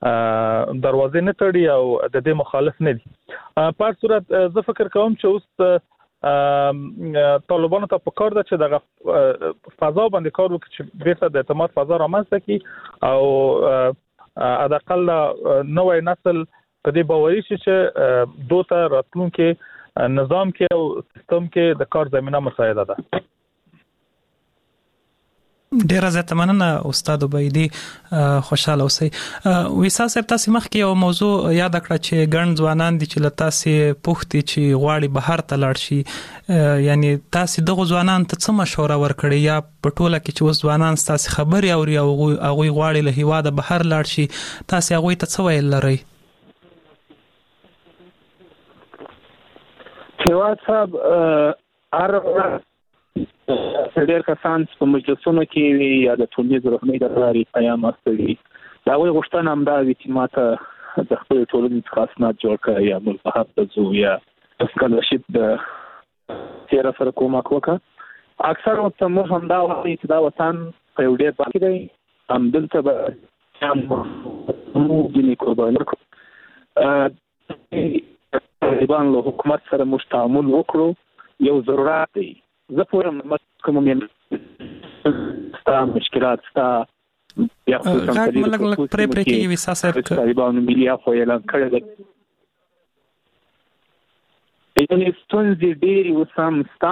دروازې نه تړي او د دې مخالف نه دي. په هر صورت زه فکر کوم چې اوس طالبانو ته پکار ده چې دغه فضا باندې کار وکړي چې بیرته د اعتماد فضا رامنځته کړي او حداقل نوی نسل په دې باوري شي چې دوی ته راتلونکي نظام کې او سیستم کې د کار زمینه مساعده ده. ډیره زیاته مننه استاد عبیدی، خوشاله اوسئ. ویسا صاحب تاسو مخکې یو موضوع یاد کړه چې ګڼ ځوانان دي چې لته سي پوښتې چې غواړي بهر ته لاړ شي، یعنی تاسو دغه ځوانان ته څه مشوره ورکړئ یا په ټوله کې چې اوس ځوانان تاسو خبري اوري او هغه غواړي له هیواده بهر لاړ شي، تاسو هغه ته څه ویل لرئ؟ هیواد صاحب ډېر کسان په مجلسونو کې وي یا د ټولنیز رسنۍ د لارې پیام استوي، د هغوی غوښتنه همدا وي چې ماته د خپل ټولنې څخه اسناد جوړ کړه یا موږ بهر ته ځو یا سکالرشپ د تیره سره کومک وکړه. اکثر ورته موږ همدا وایي چې دا وطن په یو ډېر باندې دی، همدلته به موږ ځینې قرباني ورکړو، طالبان له حکومت سره موږ تعامل وکړو، یو ضرورت دی. زه پوهیم کوم ستا مشکلات ستا یا خصوصا طالبانو ملي عفو اعلان کړی دی، یعنې ستونزې ډېرې اوس هم ستا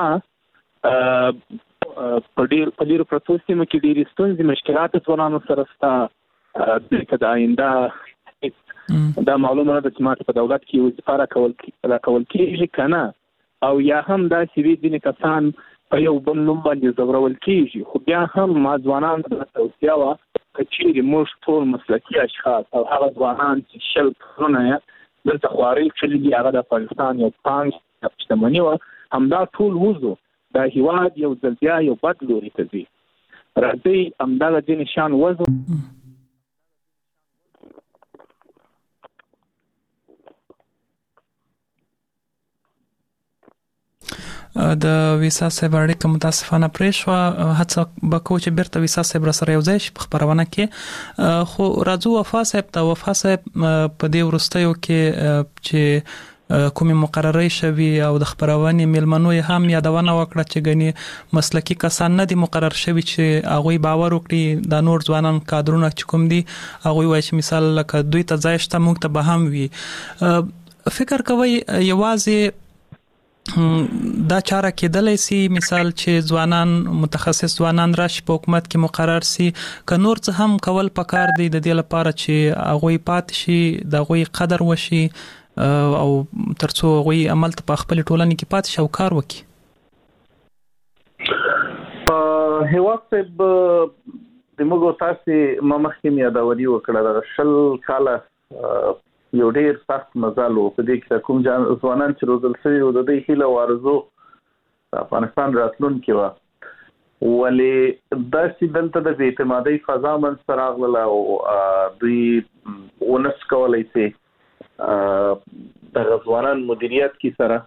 په ډېرو پرتو سیمو کې ډېرې ستونزې مشکلات ځوانانو سره ستا. دلته د آینده دا معلومه نه ده چې ماته په دولت کې وظیفه راکول کېږي که نه، او یا هم داسې وي ځینې کسان په یو بل نوم باندې ځورول کېږي، خو بیا هم ما ځوانانو ته توصیه وه که چیرې موږ ټول مسلکي اشخاص او هغه ځوانان چې 20 کلونه یې دلته خوارۍ کړي دي هغه د افغانستان یو 5 شتمني و همدا ټول وزو د هیواد یو ځل بیا یو بد لوري ته ځي. راځي همدا د نشان وزو د ویسا صاحب اړیکه متاسفانه پرې شوه. هڅه به کوو چې بیرته ویسا صاحب سره یو ځای شي په خپرونه کې. خو راځو وفا صاحب ته. وفا صاحب په دې وروستیو کې چې کومې مقررې شوي او د خپرونې میلمنو یې هم یادونه وکړه چې ګنې مسلکي کسان نه دي مقرر شوي چې هغوی باور وکړي د نور ځوانان کادرونه چې کوم دي هغوی وایي چې مثال لکه دوی ته ځای شته موږ ته به هم وي. فکر کوئ یوازې دا چاره کېدلی سي مثال چې ځوانان متخصص ځوانان راشي په حکومت کې مقرر سي که نور څه هم کول پکار دی د دې لپاره چې هغوی پاتې شي د هغوی قدر وشي او ترڅو هغوی عمل ته په خپل ټولنې کې پاتې شي او کار وکړي؟ هیواد صاحب د موږ تاسې ما مخکې یادوري وکړه د 20 کاله یو ډیر سخت مزل و. په دې کې کوم ځوانان چې روزل شوي و د دې هیله او آرزو افغانستان راتلونکي وه، ولې داسې دلته د بې اعتمادۍ فضا منځته راغله او دوی ونس کولی چې دغه ځوانان مدیریت کې سره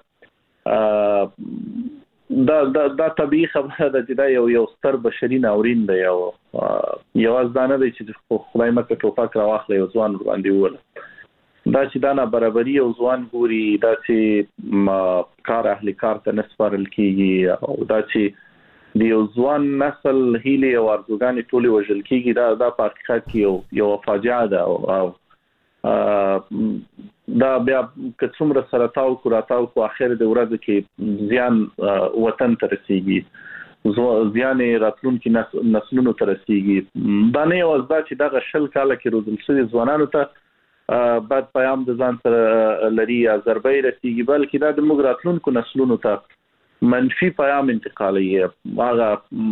دا طبیعي خبره ده چې دا یو ستر بشري ناورین دی او یوازې دا نه دی چې خدای مکه ټوپک راواخلی او ځوان باندې ووله. دا چې دا نابرابري او ځوان ګوري، دا چې کار اهل کار ته نه سپارل کېږي او دا چې د یو ځوان نسل هیلې او ارزوګانې ټولې وژل کېږي، دا په حقیقت کې یو فاجعه ده او دا بیا که څومره سره تاو کو راتاو کو اخر د ورځې کې زیان وطن ته رسیږي، زیان راتلونکي نسلونو ته رسیږي. دا نه یوازې دا چې دغه 20 کاله کې روزل شوي ځوانانو ته بد پیام د ځان سره لري یا ضربې رسیږي، بلکې دا د موږ راتلونکو نسلونو ته منفي پیام انتقالوي. هغه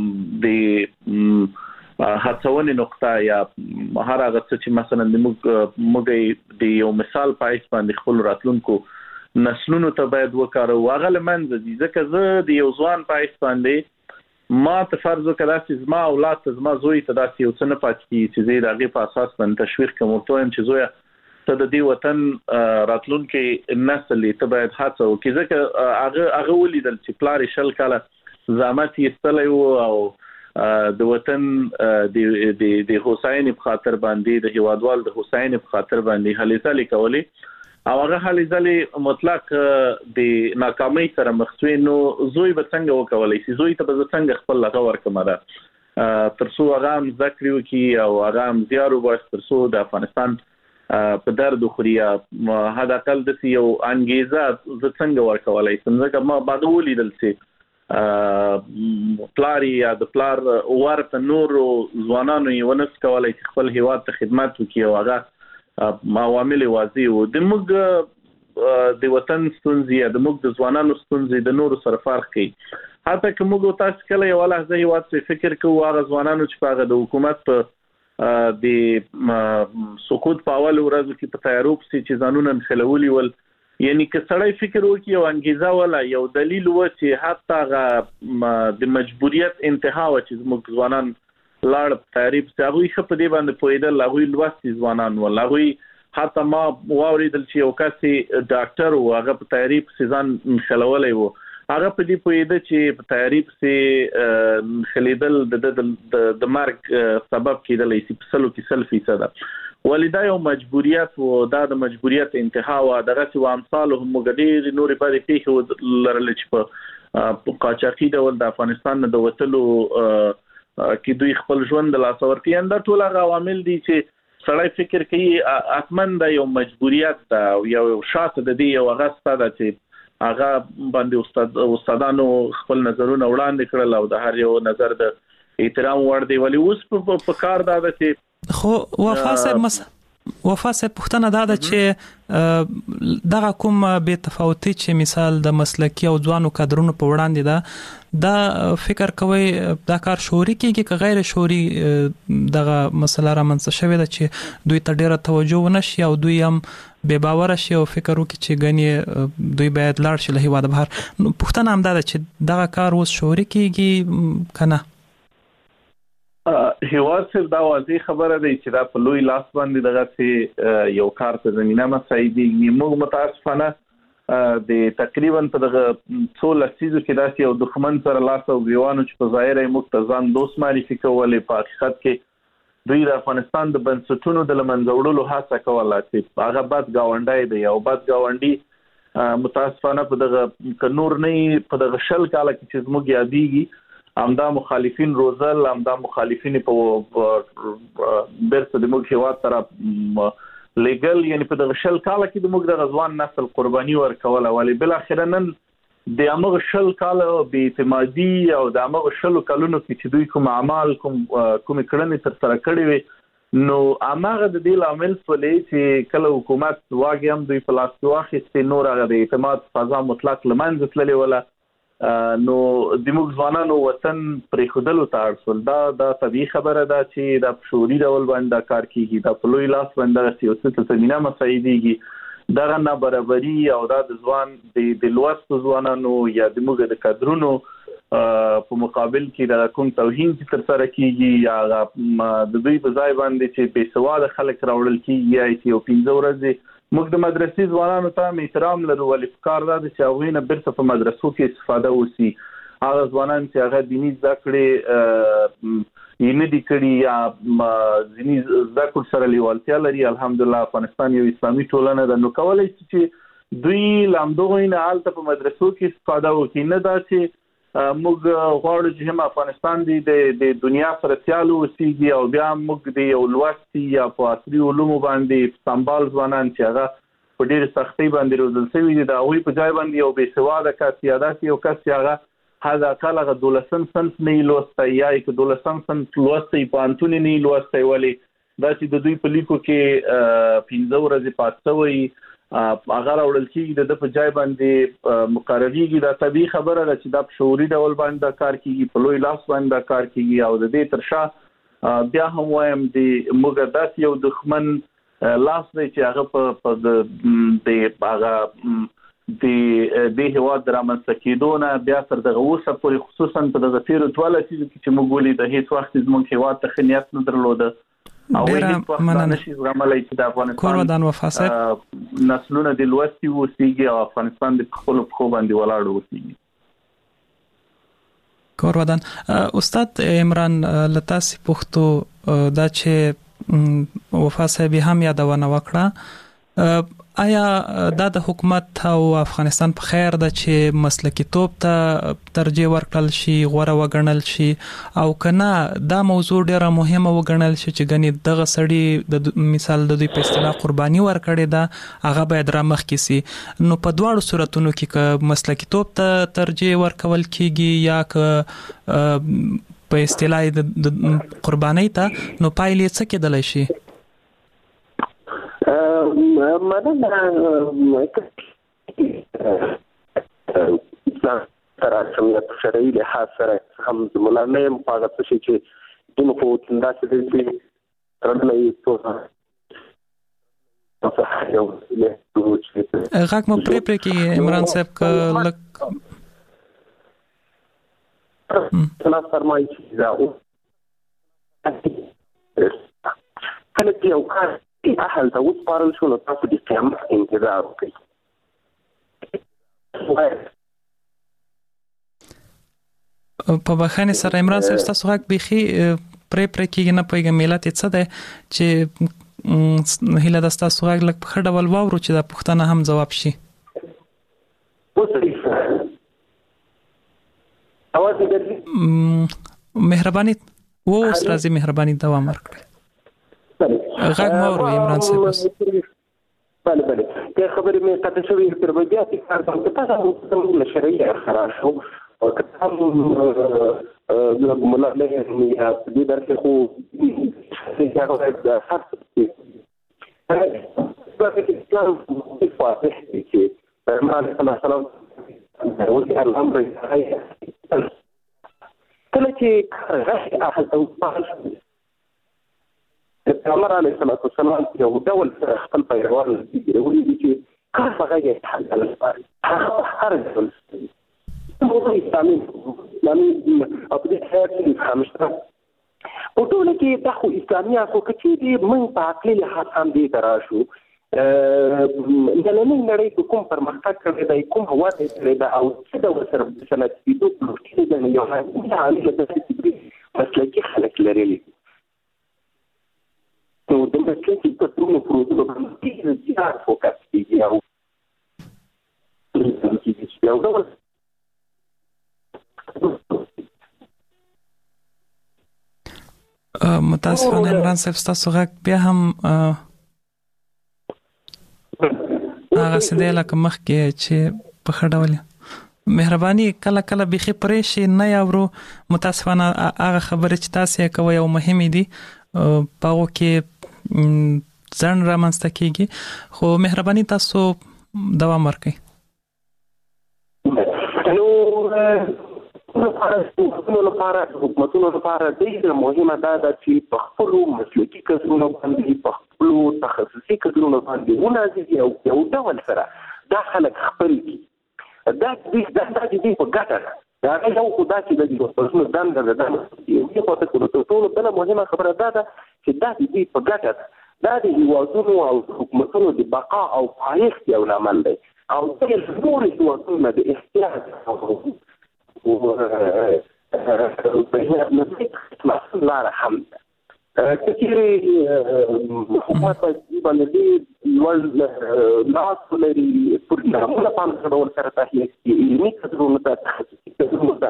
د هڅونې نقطه یا هر هغه څه چې مثلا موږ د یو مثال په اساس باندې خپل راتلونکو نسلونو ته باید وکړو هغه لمنځه دي. ځکه زه د یو ځوان په اساس باندې ما ته فرض وکړه چې زما اولاد ته زما زوی ته داسې یو څه نه پاتې کېږي چې زه د هغې په اساس باندې تشویق کوم ورته وایم چې زویه ته د دې وطن راتلونکي نسل ته باید هڅه وکړي. ځکه هغه ولیدل چې پلار یې 20 کاله زحمت یې ایستلی و او د وطن د هوساینې په خاطر باندې د هیوادوال د هوساینې په خاطر باندې هلې ځلې کولې او هغه هلې ځلې مطلق د ناکامۍ سره مخ شوی، نو زوی به څنګه وکولی شي؟ زوی ته به زه څنګه خپل هغه ورکړم ده تر څو هغه هم زده کړې وکړي او هغه هم زیار وباسي تر څو د افغانستان په درد خوري یا حد اقل د یو انګیزه زه څنګه ورکولای شم. ځکه ما بعد ولیدل چې پلار یا د پلار ورته نور ځوانانو یې ونس کولای چې خپل هیواد ته خدمت وکړي او هغه عوامل واضح وو. د موږ د وطن ستونزې یا د موږ د ځوانانو ستونزې د نورو سره فرق کوي. حتی که موږ تاسو کله یو لحظه هیواد څخه فکر کوو هغه ځوانانو چې په هغه د حکومت په د سقوط په اول ورځو کې په تیارو پسې چې ځانونه نښلولي ول، یعنی که سړی فکر وکړي او انګیزه ولا یو دلیل و چې حتی هغه د مجبوریت انتها و چې زموږ ځوانان لاړ په تیاري پسې هغوی ښه په دې باندې پوهېدل، هغوی لوستي ځوانان ول، هغوی حتی ما واورېدل چې یو کس ډاکټر و هغه په تیاري پسې ځان نښلولی و، هغه په دې پوهېده چې په تیاري پسې نښلېدل د مرګ سبب کېدلی شي په 100% ولې دا یو مجبوریت و، دا د مجبوریت انتها و. دغسې و امثالو هم موږ ډېرې نورې بدې پېښې لرلې چې په قاچاقي ډول د افغانستان نه د وتلو کې دوی خپل ژوند د لاسه ورکوي. دا ټول هغه عوامل دي چې سړی فکر کوي حتما دا یو مجبوریت ده او یو شاته د دې یو هغه ستا ده چې هغه باندې استادانو خپل نظرونه وړاندې کړل او د هر یو نظر د احترام وړ دی. ولې اوس په کار دا ده چې خو وفا صاحب وفا صاحب پوښتنه دا ده چې دغه کوم بې تفاوتي چې مثال د مسلکي او ځوانو کادرونو په وړاندې ده دا فکر کوي دا کار شوري کیږي که غیر شوري دغه مسله رامنځته شوې ده چې دوی ته ډیره توجه ونشي او دوی هم بې باوره شي او فکر وکړي چې ګنې دوی باید لاړ شي له هیواده بهر. پوښتنه هم دا ده چې دغه کار اوس شوري کیږي که نه؟ هیواد صرف دا واضح خبره ده چې دا په لوی لاس باندې دغه یو کار ته زمينه مساعدېږي. موږ متاسفانه د تقریبا په دغه څو لسیزو کې داسې یو دښمن سره لاس او ګریوانو چې په ظاهر یې موږ ته ځان دوست معرفي کولې، په حقیقت کې دوی د افغانستان د بنسټونو د لمنځه وړلو هڅه کوله چې هغه بد ګاونډی دی او بد ګاونډي متاسفانه په دغه نور نه په دغه شل کاله کې چې موږ یادېږي همدا مخالفین روزل، همدا مخالفین په برسه د موږ هیواد سره لیګل، یعنی په دغه شل کاله کې د موږ د غزوان نسل قرباني ورکوله، ولې بل اخر نن د امغه شل کاله بې اعتمادي او د امغه شل کلونو کې چې دوی کوم اعمال کوم کړنې تر سره کړې وي نو امغه د دې لامل ولې چې کله حکومت واګي هم دوی په لاس واخیستې نور هغه د اعتماد فضا مطلق لمنځه تللې ولا نو د موږ ځوانانو وطن پرې خودلو ته اړول. دا طبيعي خبره ده چې دا شوري ډول باندې کار کیږي، دا په لوی لاس باندې سیاست ته زمينه مساعدېږي، دا نه برابرۍ او دا د ځوان د لوست ځوانانو یا د موږ د کادرونو په مقابل کې دا کوم توهین چې تر سره کیږي یا د دوی په ځای باندې چې بې سواده خلک راوړل کیږي یا چې یو 15 ورځې موږ د مدرسې ځوانانو ته احترام لرو، ولې پکار ده چې هغوی نه بیرته په مدرسو کې استفاده وشي. هغه ځوانان چې هغه دیني زده کړې یې نه دي کړي یا دیني زده کړو سره لیوالتیا لري، الحمدلله افغانستان یو اسلامي ټولنه ده، نو کولی شي چې دوی له همدغو نه هلته په مدرسو کې استفاده وکړي، نه دا چې موږ غواړو چې هم افغانستان د دنیا سره سیال اوسېږي او بیا موږ د یو لوستي یا په عصري علومو باندې سمبال ځوانان چې هغه په ډېرې سختۍ باندې روزل شوي دي د هغوی په ځای باندې یو بې سواده کس یا داسې یو کس چې هغه حد اقل هغه 12 صنف نه لوستی یا که 12 صنف لوستی پوهنتون نه لوستی، ولې دا چې د دوی په لیکو کې 15 ورځې پات شوی هغه راوړل کېږي د په ځای باندې مقرریږي. دا طبیعي خبره ده چې دا په شعوري ډول باندې کار کېږي، په لوی لاس باندې کار کېږي او د دې تر شا بیا هم وایم د موږ داسې یو دښمن لاس دی چې هغه په د هغه د هیواد رامنځته کېدو نه بیا تر دغه اوسه پورې خصوصا په دغه تېرو 2 لسیزو کې چې موږ ولیدل هېڅ وخت زموږ هیواد ته ښه نیت نه درلوده او هیڅ وخت نشي زغملی چې د افغانستان نسلونه د لوستي اوسېږي او افغانستان د خپلو پښو باندې ولاړ اوسېږي. کورودان استاد عمران لتاسي پښتو دا چې وفا صاحب هم یادونه وکړه، آیا دا د حکومت او افغانستان په خیر ده چې مسلکي توپ ته ترجیح ورکړل شي، غوره وګڼل شي او کنه دا موضوع ډیره مهمه وګڼل شي چې غني دغه سړی د مثال د دوی په اصطلاح قرباني ورکړي ده هغه باید را مخکې سي؟ نو په دواړو صورتونو کې که مسلکي توپ ته ترجیح ورکول کیږي یا که په اصطلاح د قرباني ته نو پایلې څه کېدلی شي؟ رسمیت شرعي لحاظ سره هم زموږ نه یم په هغه څه چې دونه خو داسې دی چې ترډلی غږ مو پرې کې عمران صاحب که لږ فرمایي چې دا کله چې یو کار اهل ته وسپارل شو نو تاسو د قیامت انتظار وکړئ. په بخښنې سره عمران صاحب ستاسو غږ بیخي پرې کېږي، نه پوهېږم علت یې څه دی چې هیله ده ستاسو غږ لږ په ښه ډول واورو چې دا پوښتنه هم ځواب شي. مهرباني اوس راځي، مهرباني دوام ورکړئ. غږ مورو عمران صاحب. بله که خبرې مې قطع شوې تر بیا تکرار کوم که تاسو له شرعي خراب شو او که تاسو مولا له یا دې درته خو اسلام واضح دی چې پیغمبر علیه السلام ولې الامر کله چې غږ اخذ او فعل پیغمبر علیه السلام یو ډول خپل پیروان ولې چې کار په غږ حل هر ډول موضوع اسلامي او په دې کې خامشته په ټول کې د خو اسلامي اساس کې چې موږ په عقلي لحاظ هم دې تراشو نننۍ نړۍ په کوم پرمختګ کړی دی کوم هوا ته کړی دی او څه ډول سره صنعت کېدو پلوټې د یو عامل د مسلکي خلک لري نو د مسلکي په ټولو پروژو باندې ډېر فوکس کېږي او یو ډول متاسفانه عمران صاحب ستاسو غږ بیا هم هغه سده لکه مخکې چې په ښه ډول مهرباني کله کله بيخي پرې شي نه یاورو متاسفانه هغه خبرې چې تاسو یې کوي او مهمه دي پاو کې ځان رامنځته کیږي خو مهرباني تاسو دوام ورکړئ حکومتونو لپاره ډېر مهمه ده چې په خپل مسلکي کسانو باندې په خپل تخصصي کسانو باندې ونازي او یو ډول سره دا خلک خپل کی دا دې په ګټه دا یو خدای چې د دې په ځان د یو په ټولو بل مهمه خبره ده چې دا دې په ګټه دا د هیوادونو او حکومتونو د بقا او پایښت یو لامل دی او د نورو هیوادونو د احتیاج لاره هم کچېرې حکومت باندې ول لاس لري پروګرامونه په ډول سره تحلیل کوي علمي کتابونه ته تخصصي کتابونه ته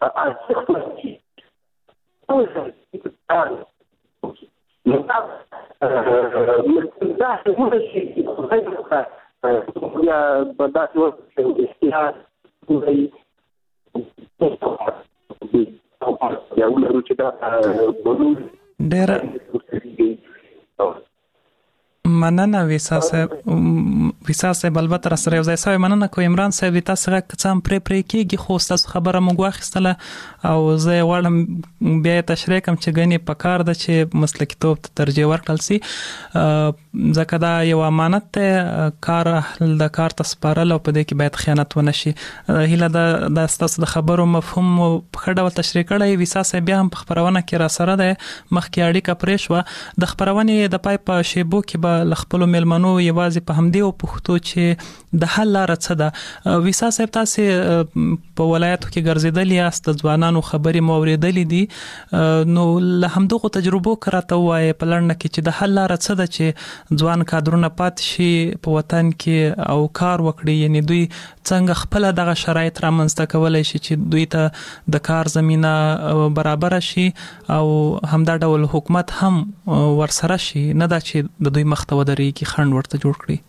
ډېر مننه ویسا صاحب البته سره یو ځای سوي مننه کوم عمران صاحب تاسو غږ څم پرې کېږي خو تاسو خبره موږ واخیستله او زه وړم بیا تشریح کوم چې غني په کار د چې مسلکیتوب ته ترجیح ورکړل سي ځکه دا یو امانت ته کار د کار تسپارل او په دې کې باید خیانت ونه شي هله د تاسو د خبرو مفهوم په خړډول تشریح کړی ویسا صاحب بیا هم په خبرونه کې را سره ده مخکې اړیکه پرې شو د خبرونه د پای په شیبو کې به خپل ملمنو یوازې په همدې او پښتو چې د حل لار څه ده ویسا صاحب تاسو په ولایتو کې ګرځیدل یاست ځوانانو خبرې مو اوریدلې دي نو له همدغه تجربو کراته وای په لړنه کې چې د حل لار څه ده چې ځوان کادرونه پات شي په وطن کې او کار وکړي یعنی دوی څنګه خپل دغه شرایط رامنځته کولای شي چې دوی ته د کار زمينه برابر شي او همدا ډول حکومت هم ورسره شي نه دا چې د دوی مخ ته ودرېږي خنډ ورته جوړ کړي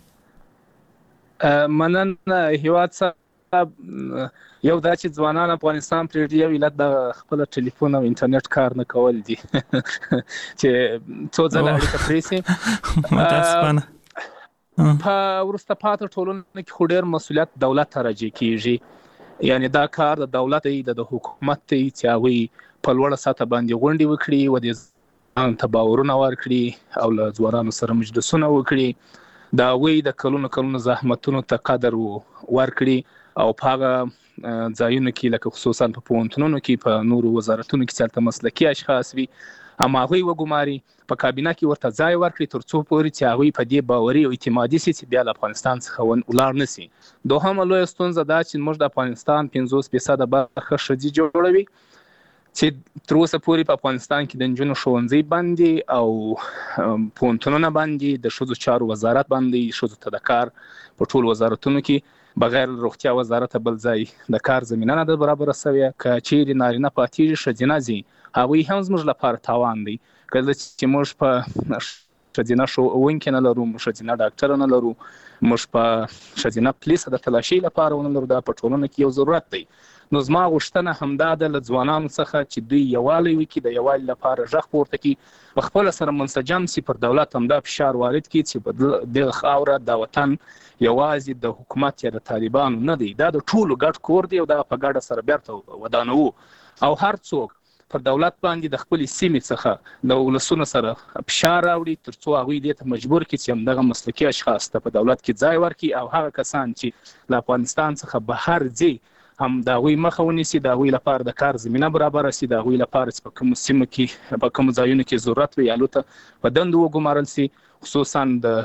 مننه هیواد صاحب یو دا چې ځوانان افغانستان پر یو علت د خپل ټلیفون او انټرنیټ کار نه کول دي چې څو ځله اړیکه پریسي متاسفانه په ورسته پاتې ټولنه کې خو ډېر مسؤلیت دولت ته راجع کیږي یعنی دا کار د دولت د حکومت ته چې هغه په لوړه سطح باندې غونډې وکړي و دې تباورونه ورکړي او له ځوانانو سره مجلسونه وکړي دا وی د کلونو زحمتونو ته قدر ورکړي او په هغه ځایونو کې لکه خصوصا په پوهنتونونو کې په نورو وزارتونو کې چې مسلکي اشخاص وي اما هغوی وګماري په کابینه کې ورته ځای ورکړي ترڅو پورې چې هغوی په دې باوري او اعتمادي سي چې بیا له افغانستان څخه ولاړ نشي دوهمه لویه ستونزه دا چې موږ د افغانستان 50% برخه ښځې جوړوي چې تر اوسه پورې په افغانستان کې د نجونو ښوونځي باندې او پوهنتونونه باندې د ښځو چارو وزارت باندې ښځو ته د کار په ټول وزارتونو کې بغیر روغتیا وزارت بل ځای د کار زمينه نه برابر شوی که چیرې نارینه پاتې ښځینه زی هغوی هم زموږ لپاره تاوان دی کله چې موږ په ښځینه ښوونکي نه لرو ښځینه ډاکټر نه لرو موږ په ښځینه پولیس د تلاشي لپاره ونه لرو دا په ټولنه کې یو ضرورت دی نو زما غوښتنه همدا ده له ځوانانو څخه چې دوی یووالی وکړي، د یووالي لپاره غږ پورته کړي، په خپله سره منسجم سي، پر دولت همدا فشار وارد کړي چې په دغه خاوره د وطن یوازې د حکومت یا د طالبانو نه دی، دا د ټولو ګډ کور دی او دا په ګډه سره بیرته ودانوو. او هر څوک پر دولت باندې د خپلې سیمې څخه د ولسونو سره فشار راوړي تر څو هغوی دې ته مجبور کړي چې همدغه مسلکي اشخاص ته په دولت کې ځای ورکړي، او هغه کسان چې له افغانستان څخه بهر ځي هم د هغوی مخه ونیسي، د هغوی لپاره د کار زمینه برابره سي، د هغوی لپاره چې په کومو سیمو کې په کومو ځایونو کې ضرورت وي هلته په دندو وګمارل سي. خصوصا د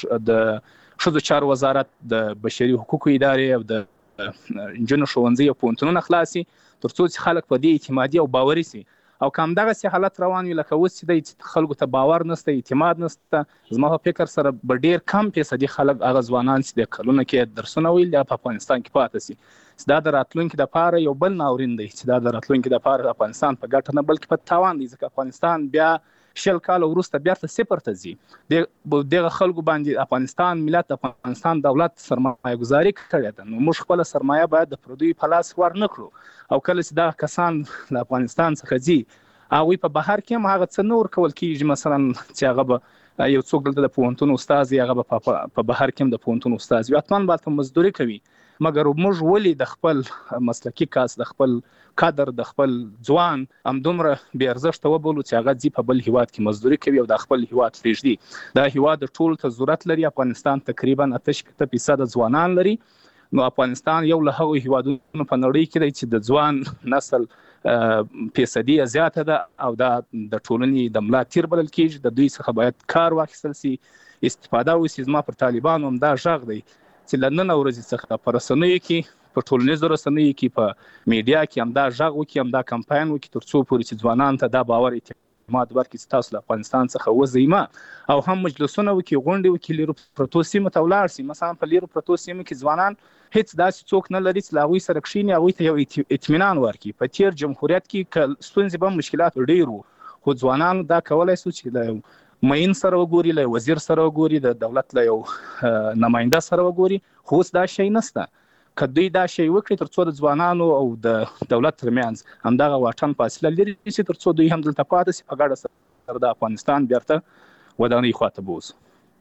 ښځو چارو وزارت، د بشري حقوقو ادارې او د نجونو ښوونځي او پوهنتونونه خلاص سي تر څو چې خلک په دې اعتمادي او باوري سي. او که همدغسې حالت روان وي لکه اوس چې دی چې خلکو ته باور نشته، اعتماد نشته، زما په فکر سره به ډېر کم فیصدي خلک هغه ځوانان چې د کلونو کې درسونه ویل یا په افغانستان کې پاتې سي. چې دا د راتلونکي دپاره یو بل ناورین دی، چې دا د راتلونکي دپاره د افغانستان په ګټه نه بلکې په تاوان دی، ځکه افغانستان بیا 20 کاله وروسته بیرته صفر ته ځي. دغه خلکو باندې افغانستان ملت، افغانستان دولت سرمایه ګزاري کړې ده، نو موږ خپله سرمایه باید د پردیو په لاس ور نه کړو. او کله چې دا کسان له افغانستان څخه ځي هغوی په بهر کې هم هغه څه نه ورکول کېږي، مثلا چې هغه به یو څوک دلته د پوهنتون استاد وي، هغه به په بهر کې هم د پوهنتون استاد وي، حتما به هلته مزدوري کوي. مګر موږ ولې د خپل مسلکي کس، د خپل کادر، د خپل ځوان همدومره بې ارزښته وبولو چې هغه ځي په بل هیواد کې مزدوري کوي او د خپل هیواد پرېږدي؟ دا هیواد ټولو ته ضرورت لري. افغانستان تقریبا 8% ځوانان لري. نو افغانستان یو له هغو هیوادونو په نړۍ کې دی چې د ځوان نسل فیصدي زیاته ده او دا د ټولنې د ملا تیر بلل کېږي. د دوی څخه باید کار واخیستل سي، استفاده وسي. زما پر طالبانو هم دا غږ دی چې له نن ورځې څخه په رسنیو کې، په ټولنیزو رسنیو کې، په میډیا کې همدا غږ وکړي، همدا کمپاین وکړي تر څو پورې چې ځوانانو ته دا باور اعتماد ورکړي چې تاسو له افغانستان څخه وځئ مه، او هم مجلسونه وکړي، غونډې وکړي، لیرو پرتو سیمو ته ولاړ سي. مثلا په لیرو پرتو سیمو کې ځوانان هیڅ داسې څوک نه لري چې له هغوی سره کښېني، هغوی ته یو اطمینان ورکړي. په تیر جمهوریت کې که ستونزې به مشکلات ډېر وو، خو ځوانانو دا کولی سو چې له معین سره وګوري، له وزیر سره وګوري، د دولت له یو نماینده سره وګوري. خو اوس دا شی نشته. که دوی دا شی وکړي تر څو د ځوانانو او د دولت ترمنځ همدغه واټن فاصله لرې شي، تر څو دوی هم دلته پاتې سي، په ګډه سره د افغانستان بیرته ودانۍ خواته بوځو.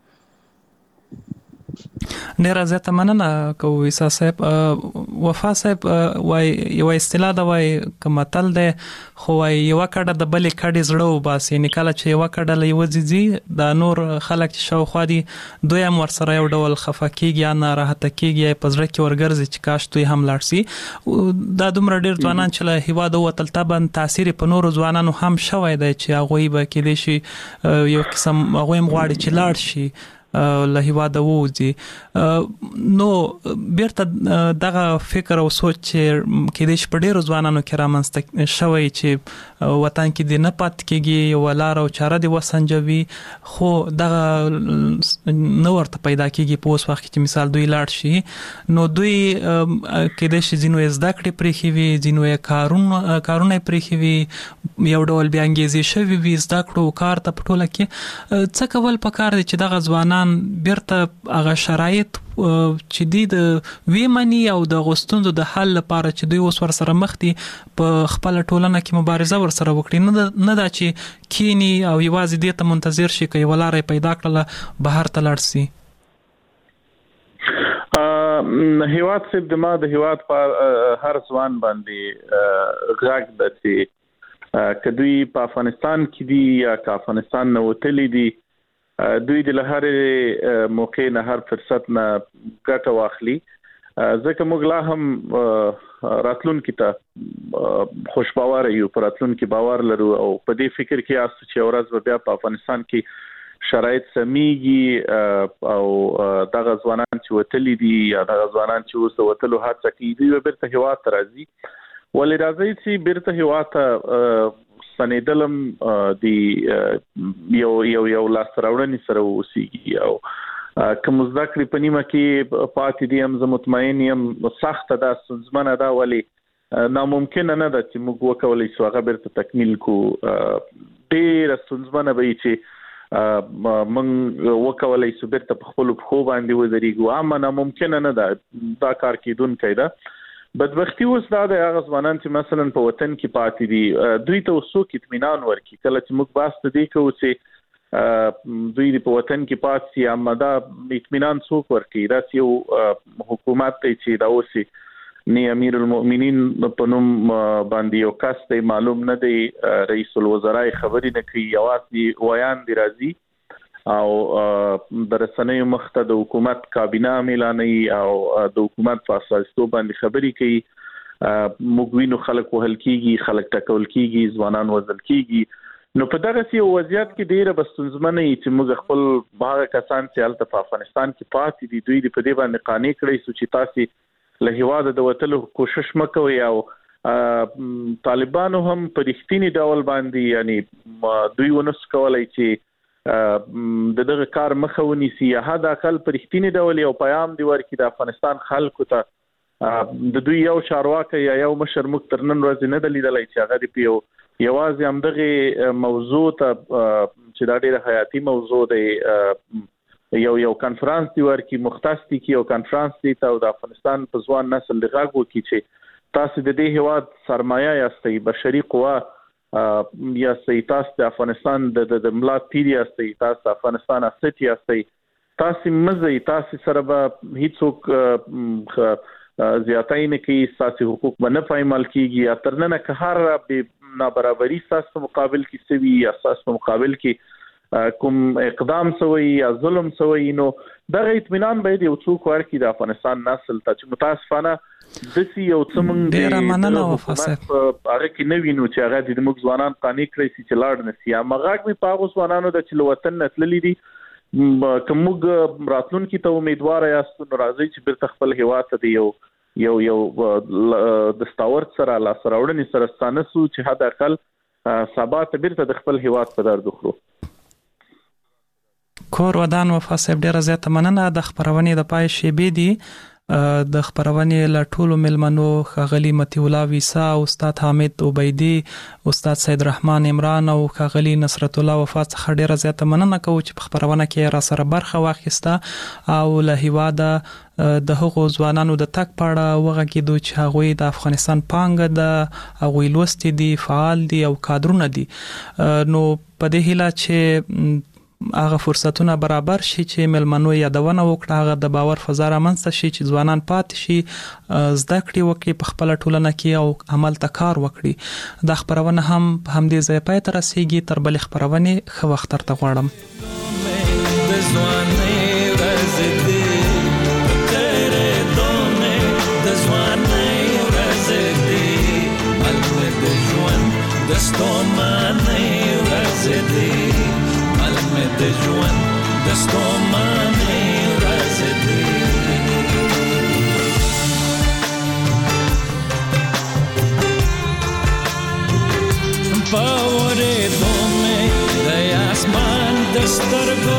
ډیره زیاته مننه کوو عیسی صاحب. وفا صاحب وای یو اصطلاح ده، وای کمتل ده، خو وای یو کډه د بلې کډې زړه وباسي. یعنې کله چې یو کډه له یوه ځي د نور خلک چې شاوخوا دي دوی هم ورسره یو ډول خفه کېږي یا ناراحته کېږي یا په زړه کې ورګرځي چې کاش دوی هم لاړ سي. دا دومره ډېر ځوانان چې له هېواده ووتل طبعا تاثیر په نورو ځوانانو هم شوی دی چې هغوی به کېدای شي یو قسم هغوی هم غواړي چې لاړ شي له هېواده ووځي. نو بیرته دغه فکر او سوچ چې کېدای شي په ډېرو ځوانانو کې رامنځته شوی چې وطن کې دې نه پاتې کېږي، یوه لاره او چاره دې وسنجوي، خو دغه نه ورته پیدا کېږي په اوس وخت کې چې مثال دوی لاړ شي. نو دوی کېدای شي ځینو یې زده کړې پرېښې وي، ځینو یې کارونه یې پرېښې وي، یو ډول بیا انګېزې شوي وي زده کړو کار ته په ټوله کې. څه کول پکار دی چې دغه ځوانان بیرته هغه شرایط چې دوی د ویمني او د غوښتنو د حل لپاره چې دوی اوس ورسره مخ دي په خپله ټولنه کې مبارزه ورسره وکړي، نه دا چې کینی او یوازې دې ته منتظر شي که یوه لاره یې پیدا کړله بهر ته لاړ سي؟ هیواد صاحب د هیواد په هر ځوان باندې غږ ده چې که دوی په افغانستان کې دي یا که افغانستان نه وتلي دي، دوی د له هرې موقع نه، هر فرصت نه ګټه واخلي. ځکه موږ لا هم راتلونکي ته خوشباوره یو، په راتلونکي باور لرو او په دې فکر کې یاست چې یوه ورځ به بیا په افغانستان کې شرایط سمیږي او دغه ځوانان چې وتلي دي یا دغه ځوانان چې اوس د وتلو هڅه کوي دوی به بیرته هېواد ته راځي. ولې راځي چې بیرته هېواد ته سنیدلم دی یو لاسته راوړنې سره اوسیږي او که مو زده کړې په نیمه کې پاتې دي، هم زه مطمئن یم سخته ده، ستونزمنه ده، ولې ناممکنه نه ده چې موږ وکولی شو هغه بیرته تکمیل کړو. ډېره ستونزمنه به وي چې موږ وکولی شو بیرته په خپلو پښو باندې ودرېږو. اما ناممکنه نه ده، دا کار کېدونکی ده. بدبختی اوس دا د هغه ځوانان چې مثلا په وطن کې پاتې دي دوی ته څوک اطمینان ورکړي کله چې موږ باس ته دی کوو چې دوی په وطن کې پاتې اما دا اطمینان څوک ورکړي دا یو حکومت ته چې دا اوسي نه امیر المؤمنین په نوم باندې یو کس دی معلوم نه دی رئیس الوزرا خبرې نه کوي یوازې ویان دی راځي او د رسنیو مخته د حکومت کابینه اعلانوي او د حکومت په اساس باندې خبرې کوي موږ وینو خلک وهل کیږي خلک ټکول کیږي ځوانان وژل کیږي نو په دغه سی وضعیت کې ډیره بستونزمنه چې موږ خپل باغ کسان چې الته په افغانستان کې پاتې دي دوی په دې باندې قانع کړی چې تاسو له هیواده د وټلو کوشش مکوئ او طالبانو هم په رښتینی ډول باندې یعنی دوی ونس کولای چې د دغه کار مخه ونیسي یا حد اقل په رښتینی ډول یو پیغام دی ورکړي د افغانستان خلکو ته د دوی یو چارواکي یا یو مشر مختر نن ورځ نه دلیدلای چې هغه دی په یوازې همدغه موضوع ته چې دا ډیره حیاتي موضوع دی یو کانفرنس دی ورکړي مختص دي کې یو کانفرنس دی ته د افغانستان په ځوان نسل لغږ وکړي چې تاسو د دې هواد سرمایه یاستئ بشري قوا یا سیتاس د افغانستان د ملا تیر یاستئ تاسو افغانستان اسټ یاستئ تاسو مزه تاسو سره به هیڅوک زیاتای نه کوي تاسو حقوق باندې پایمال کیږي یا ترنه که هر به نابرابرۍ تاسو مقابل کې سوي یا تاسو مقابل کې کوم اقدام سوي یا ظلم سوي نو دغه اطمینان باید یو څوک ورکړي د افغانستان نسل ته چې متاسفانه دسی یو څمن ډیر مننه وفاسه هغه کې نو وینو چې هغه د موږ ځوانان قانې کړی چې لاړ نسی مغاګ می پاغو ځوانانو د چلو وطن نسللی دي کومګ راتلونکي ته امیدوار یاست نو راځي چې بیرته خپل هوا ته دی یو د ستاورت سره لا سراوړنی سره ستانسو چې حد اقل ثبات بیرته د خپل هوا په درد خورو کور ودان وفاسه ډیر زیاته مننه د خبرونې د پای شیبې دی د خبرونې له ټولو ملمنو خغلی متي الله ویسا استاد حامد عبیدی استاد سید رحمان عمران او خغلی نصرت الله وفات څخه ډیره زیاته مننه کوم چې په خبرونه کې را سره برخه واخیسته او له هیواده د هغو ځوانانو د تک پاړه وغه کېدو چې هغه د افغانستان پانګه د هغه لوستي دي فعال دي او کادرونه دي نو په دې هیله چې هغه فرصتونه برابر شي چې ملمنو یادونه وکړه هغه د باور فضا رامنځته شي چې ځوانان پاتې شي زده کړې وکړي په خپل ټولنه کې او عمل ته کار وکړي د خبرونه هم په همدې ځای پای ته رسیږي تر بل خبرونه خو وخت تر غواړم د ژوند د ستومانه ورځ دی باورې دومې د اسمان د سترګو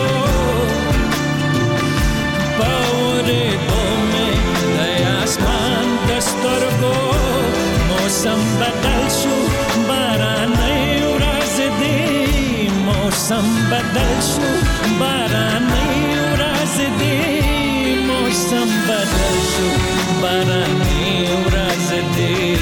باورې دومې د اسمان د سترګو موسم بدل شو باران ورځ دی موسم بدل شو باراني ورځ دی موسم بدل شو باراني ورځ دی